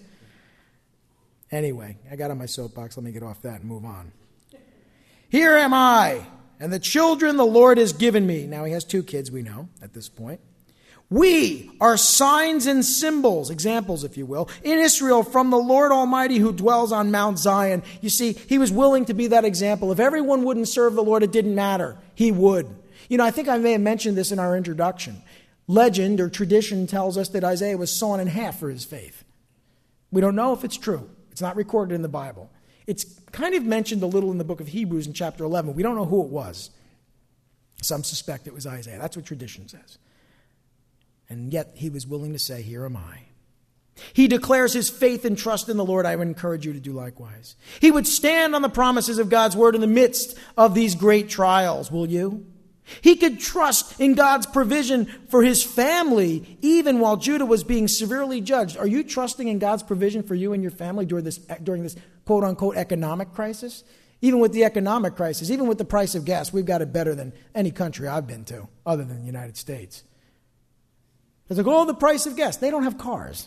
Anyway, I got on my soapbox. Let me get off that and move on. Here am I, and the children the Lord has given me. Now, he has two kids, we know, at this point. We are signs and symbols, examples, if you will, in Israel from the Lord Almighty who dwells on Mount Zion. You see, he was willing to be that example. If everyone wouldn't serve the Lord, it didn't matter. He would. You know, I think I may have mentioned this in our introduction. Legend or tradition tells us that Isaiah was sawn in half for his faith. We don't know if it's true. It's not recorded in the Bible. It's kind of mentioned a little in the book of Hebrews in chapter eleven. We don't know who it was. Some suspect it was Isaiah. That's what tradition says. And yet he was willing to say, here am I. He declares his faith and trust in the Lord. I would encourage you to do likewise. He would stand on the promises of God's word in the midst of these great trials. Will you? He could trust in God's provision for his family, even while Judah was being severely judged. Are you trusting in God's provision for you and your family during this, during this quote-unquote economic crisis? Even with the economic crisis, even with the price of gas, we've got it better than any country I've been to, other than the United States. It's like, oh, the price of gas. They don't have cars.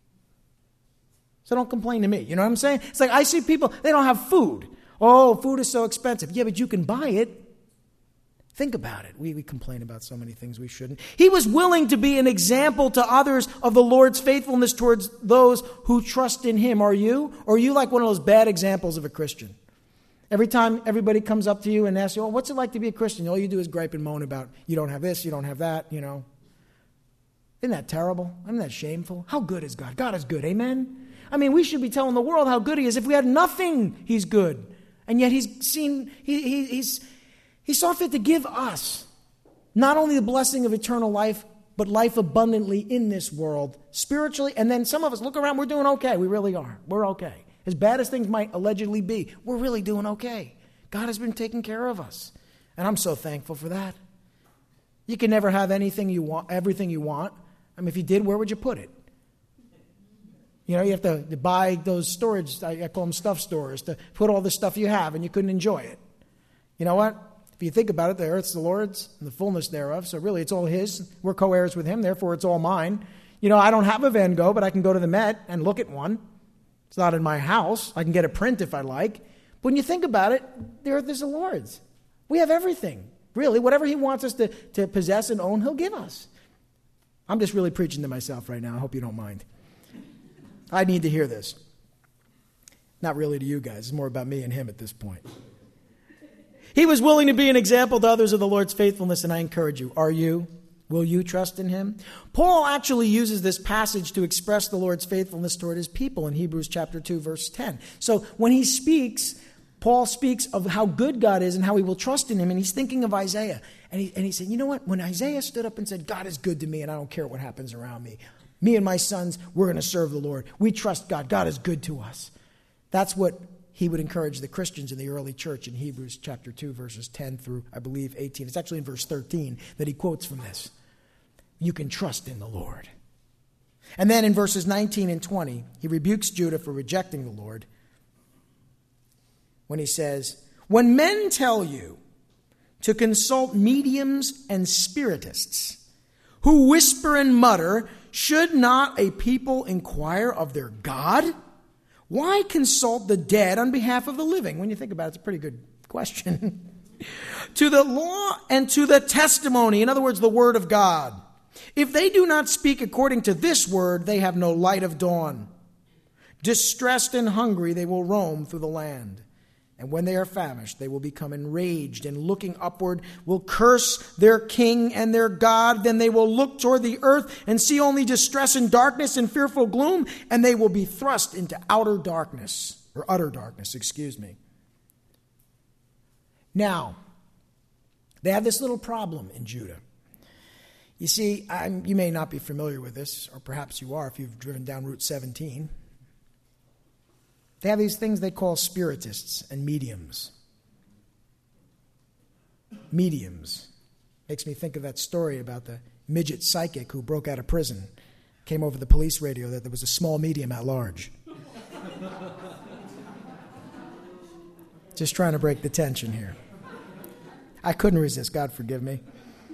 So don't complain to me. You know what I'm saying? It's like I see people, they don't have food. Oh, food is so expensive. Yeah, but you can buy it. Think about it. We, we complain about so many things we shouldn't. He was willing to be an example to others of the Lord's faithfulness towards those who trust in him. Are you? Or are you like one of those bad examples of a Christian? Every time everybody comes up to you and asks you, oh, what's it like to be a Christian? All you do is gripe and moan about, you don't have this, you don't have that, you know. Isn't that terrible? Isn't that shameful? How good is God? God is good, amen? I mean, we should be telling the world how good he is. If we had nothing, he's good. And yet he's seen, he, he, he's... He saw fit to give us not only the blessing of eternal life, but life abundantly in this world, spiritually. And then some of us look around, we're doing okay. We really are. We're okay. As bad as things might allegedly be, we're really doing okay. God has been taking care of us. And I'm so thankful for that. You can never have anything you want, everything you want. I mean, if you did, where would you put it? You know, you have to, to buy those storage, I, I call them stuff stores, to put all the stuff you have, and you couldn't enjoy it. You know what? If you think about it, the earth's the Lord's and the fullness thereof. So really, it's all his. We're co-heirs with him. Therefore, it's all mine. You know, I don't have a Van Gogh, but I can go to the Met and look at one. It's not in my house. I can get a print if I like. But when you think about it, the earth is the Lord's. We have everything. Really, whatever he wants us to, to possess and own, he'll give us. I'm just really preaching to myself right now. I hope you don't mind. I need to hear this. Not really to you guys. It's more about me and him at this point. He was willing to be an example to others of the Lord's faithfulness, and I encourage you. Are you? Will you trust in him? Paul actually uses this passage to express the Lord's faithfulness toward his people in Hebrews chapter two, verse ten. So when he speaks, Paul speaks of how good God is and how he will trust in him, and he's thinking of Isaiah. And he, and he said, you know what? When Isaiah stood up and said, God is good to me, and I don't care what happens around me. Me and my sons, we're going to serve the Lord. We trust God. God is good to us. That's what he would encourage the Christians in the early church in Hebrews chapter two, verses ten through, I believe, eighteen. It's actually in verse thirteen that he quotes from this. You can trust in the Lord. And then in verses nineteen and twenty, he rebukes Judah for rejecting the Lord when he says, when men tell you to consult mediums and spiritists who whisper and mutter, should not a people inquire of their God? Why consult the dead on behalf of the living? When you think about it, it's a pretty good question. To the law and to the testimony, in other words, the word of God. If they do not speak according to this word, they have no light of dawn. Distressed and hungry, they will roam through the land. And when they are famished, they will become enraged, and looking upward will curse their king and their God. Then they will look toward the earth and see only distress and darkness and fearful gloom, and they will be thrust into outer darkness, or utter darkness, excuse me. Now, they have this little problem in Judah. You see, I'm, you may not be familiar with this, or perhaps you are if you've driven down Route seventeen. They have these things they call spiritists and mediums. Mediums. Makes me think of that story about the midget psychic who broke out of prison. Came over the police radio that there was a small medium at large. Just trying to break the tension here. I couldn't resist, God forgive me.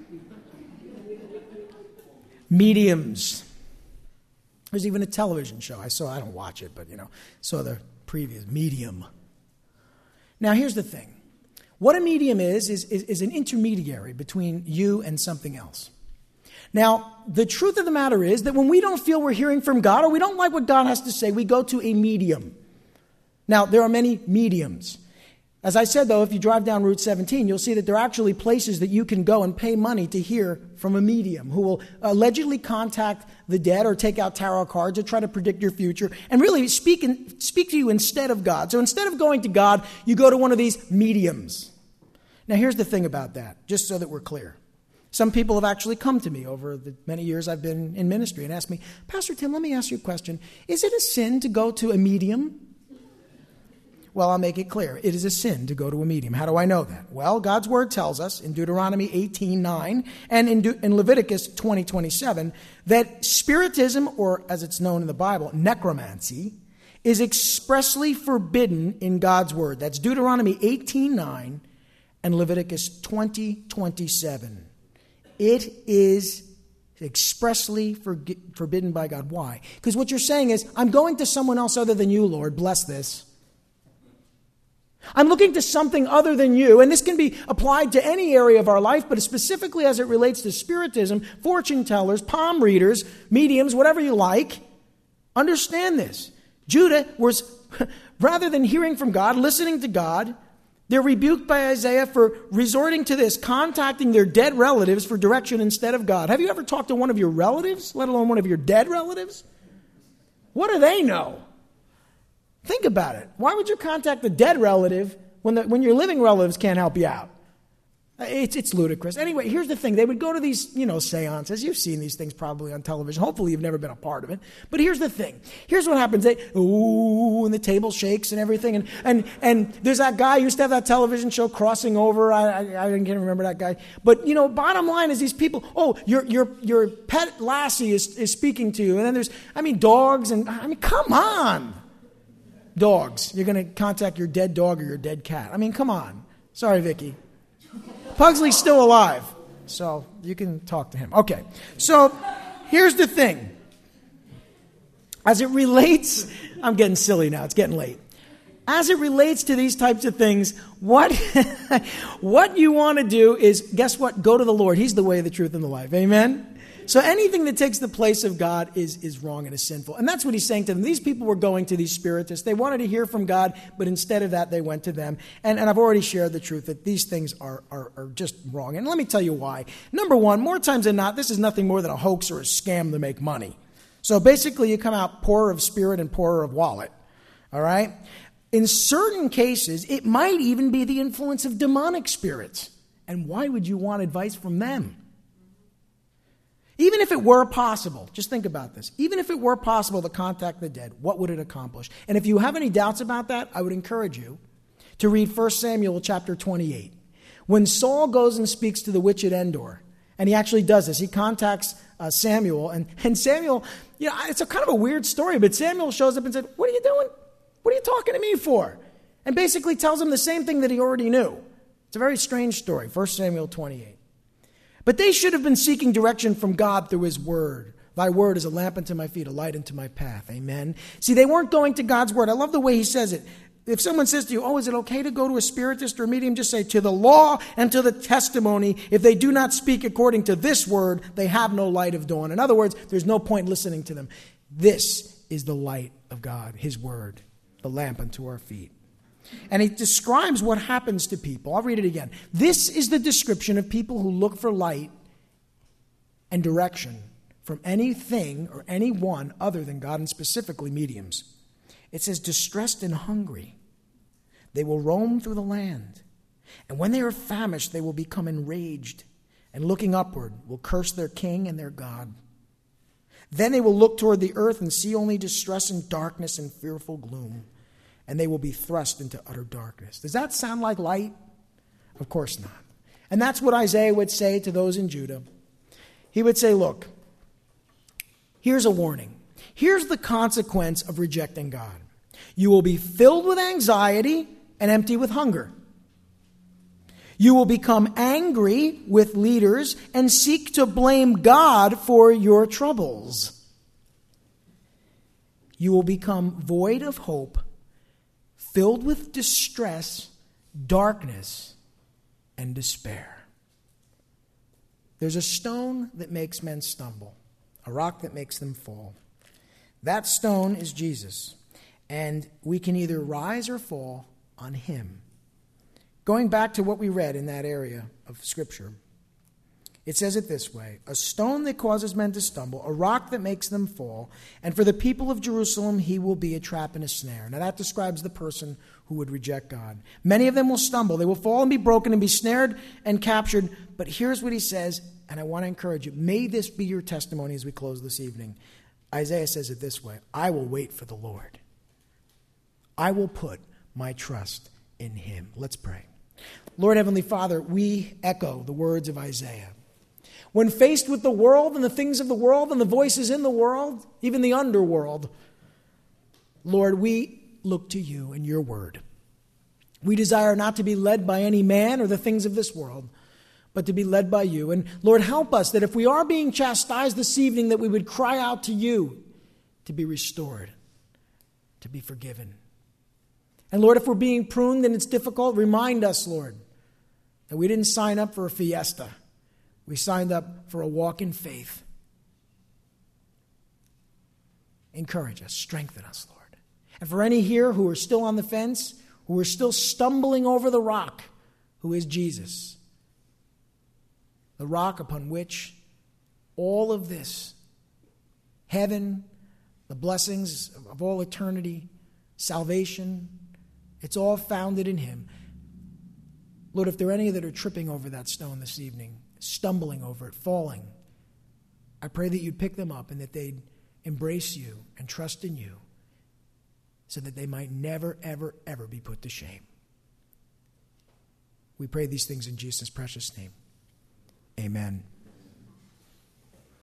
Mediums. There's even a television show. I saw, I don't watch it, but, you know, saw the previous medium. Now, here's the thing. What a medium is, is, is, is an intermediary between you and something else. Now, the truth of the matter is that when we don't feel we're hearing from God or we don't like what God has to say, we go to a medium. Now, there are many mediums. As I said, though, if you drive down Route seventeen, you'll see that there are actually places that you can go and pay money to hear from a medium who will allegedly contact the dead or take out tarot cards or try to predict your future and really speak, in, speak to you instead of God. So instead of going to God, you go to one of these mediums. Now, here's the thing about that, just so that we're clear. Some people have actually come to me over the many years I've been in ministry and asked me, Pastor Tim, let me ask you a question. Is it a sin to go to a medium? Well, I'll make it clear. It is a sin to go to a medium. How do I know that? Well, God's word tells us in Deuteronomy eighteen nine and in, De- in Leviticus twenty twenty-seven that spiritism, or as it's known in the Bible, necromancy, is expressly forbidden in God's word. That's Deuteronomy eighteen nine and Leviticus twenty twenty-seven. It is expressly for, forbidden by God. Why? Because what you're saying is, I'm going to someone else other than you, Lord. Bless this. I'm looking to something other than you, and this can be applied to any area of our life, but specifically as it relates to spiritism, fortune tellers, palm readers, mediums, whatever you like. Understand this. Judah was, rather than hearing from God, listening to God, they're rebuked by Isaiah for resorting to this, contacting their dead relatives for direction instead of God. Have you ever talked to one of your relatives, let alone one of your dead relatives? What do they know? Think about it. Why would you contact the dead relative when, the, when your living relatives can't help you out? It's, it's ludicrous. Anyway, here's the thing. They would go to these, you know, seances. You've seen these things probably on television. Hopefully you've never been a part of it. But here's the thing. Here's what happens. They, ooh, and the table shakes and everything. And, and, and there's that guy who used to have that television show, Crossing Over. I, I, I can't remember that guy. But, you know, bottom line is these people, oh, your, your, your pet lassie is, is speaking to you. And then there's, I mean, dogs. And, I mean, come on. Dogs. You're going to contact your dead dog or your dead cat. I mean, come on. Sorry, Vicky. Pugsley's still alive, so you can talk to him. Okay, so here's the thing. As it relates, I'm getting silly now, it's getting late. As it relates to these types of things, what, what you want to do is, guess what? Go to the Lord. He's the way, the truth, and the life. Amen? So anything that takes the place of God is, is wrong and is sinful. And that's what he's saying to them. These people were going to these spiritists. They wanted to hear from God, but instead of that, they went to them. And, and I've already shared the truth that these things are, are, are just wrong. And let me tell you why. Number one, more times than not, this is nothing more than a hoax or a scam to make money. So basically, you come out poorer of spirit and poorer of wallet. All right? In certain cases, it might even be the influence of demonic spirits. And why would you want advice from them? Even if it were possible, just think about this. Even if it were possible to contact the dead, what would it accomplish? And if you have any doubts about that, I would encourage you to read First Samuel chapter twenty-eight. When Saul goes and speaks to the witch at Endor, and he actually does this, he contacts uh, Samuel, and, and Samuel, you know, it's a kind of a weird story, but Samuel shows up and said, "What are you doing? What are you talking to me for?" And basically tells him the same thing that he already knew. It's a very strange story, First Samuel twenty-eight. But they should have been seeking direction from God through his word. Thy word is a lamp unto my feet, a light unto my path. Amen. See, they weren't going to God's word. I love the way he says it. If someone says to you, oh, is it okay to go to a spiritist or a medium? Just say, to the law and to the testimony, if they do not speak according to this word, they have no light of dawn. In other words, there's no point listening to them. This is the light of God, his word, the lamp unto our feet. And he describes what happens to people. I'll read it again. This is the description of people who look for light and direction from anything or anyone other than God, and specifically mediums. It says, distressed and hungry, they will roam through the land. And when they are famished, they will become enraged, and looking upward will curse their king and their God. Then they will look toward the earth and see only distress and darkness and fearful gloom. And they will be thrust into utter darkness. Does that sound like light? Of course not. And that's what Isaiah would say to those in Judah. He would say, look, here's a warning. Here's the consequence of rejecting God. You will be filled with anxiety and empty with hunger. You will become angry with leaders and seek to blame God for your troubles. You will become void of hope, filled with distress, darkness, and despair. There's a stone that makes men stumble, a rock that makes them fall. That stone is Jesus, and we can either rise or fall on him. Going back to what we read in that area of Scripture, it says it this way: a stone that causes men to stumble, a rock that makes them fall, and for the people of Jerusalem he will be a trap and a snare. Now that describes the person who would reject God. Many of them will stumble, they will fall and be broken and be snared and captured. But here's what he says, and I want to encourage you, may this be your testimony as we close this evening. Isaiah says it this way: I will wait for the Lord. I will put my trust in him. Let's pray. Lord Heavenly Father, we echo the words of Isaiah. When faced with the world and the things of the world and the voices in the world, even the underworld, Lord, we look to you and your word. We desire not to be led by any man or the things of this world, but to be led by you. And Lord, help us that if we are being chastised this evening, that we would cry out to you to be restored, to be forgiven. And Lord, if we're being pruned and it's difficult, remind us, Lord, that we didn't sign up for a fiesta. We signed up for a walk in faith. Encourage us, strengthen us, Lord. And for any here who are still on the fence, who are still stumbling over the rock, who is Jesus, the rock upon which all of this, heaven, the blessings of all eternity, salvation, it's all founded in him. Lord, if there are any that are tripping over that stone this evening, stumbling over it, falling, I pray that you'd pick them up and that they'd embrace you and trust in you so that they might never, ever, ever be put to shame. We pray these things in Jesus' precious name. Amen.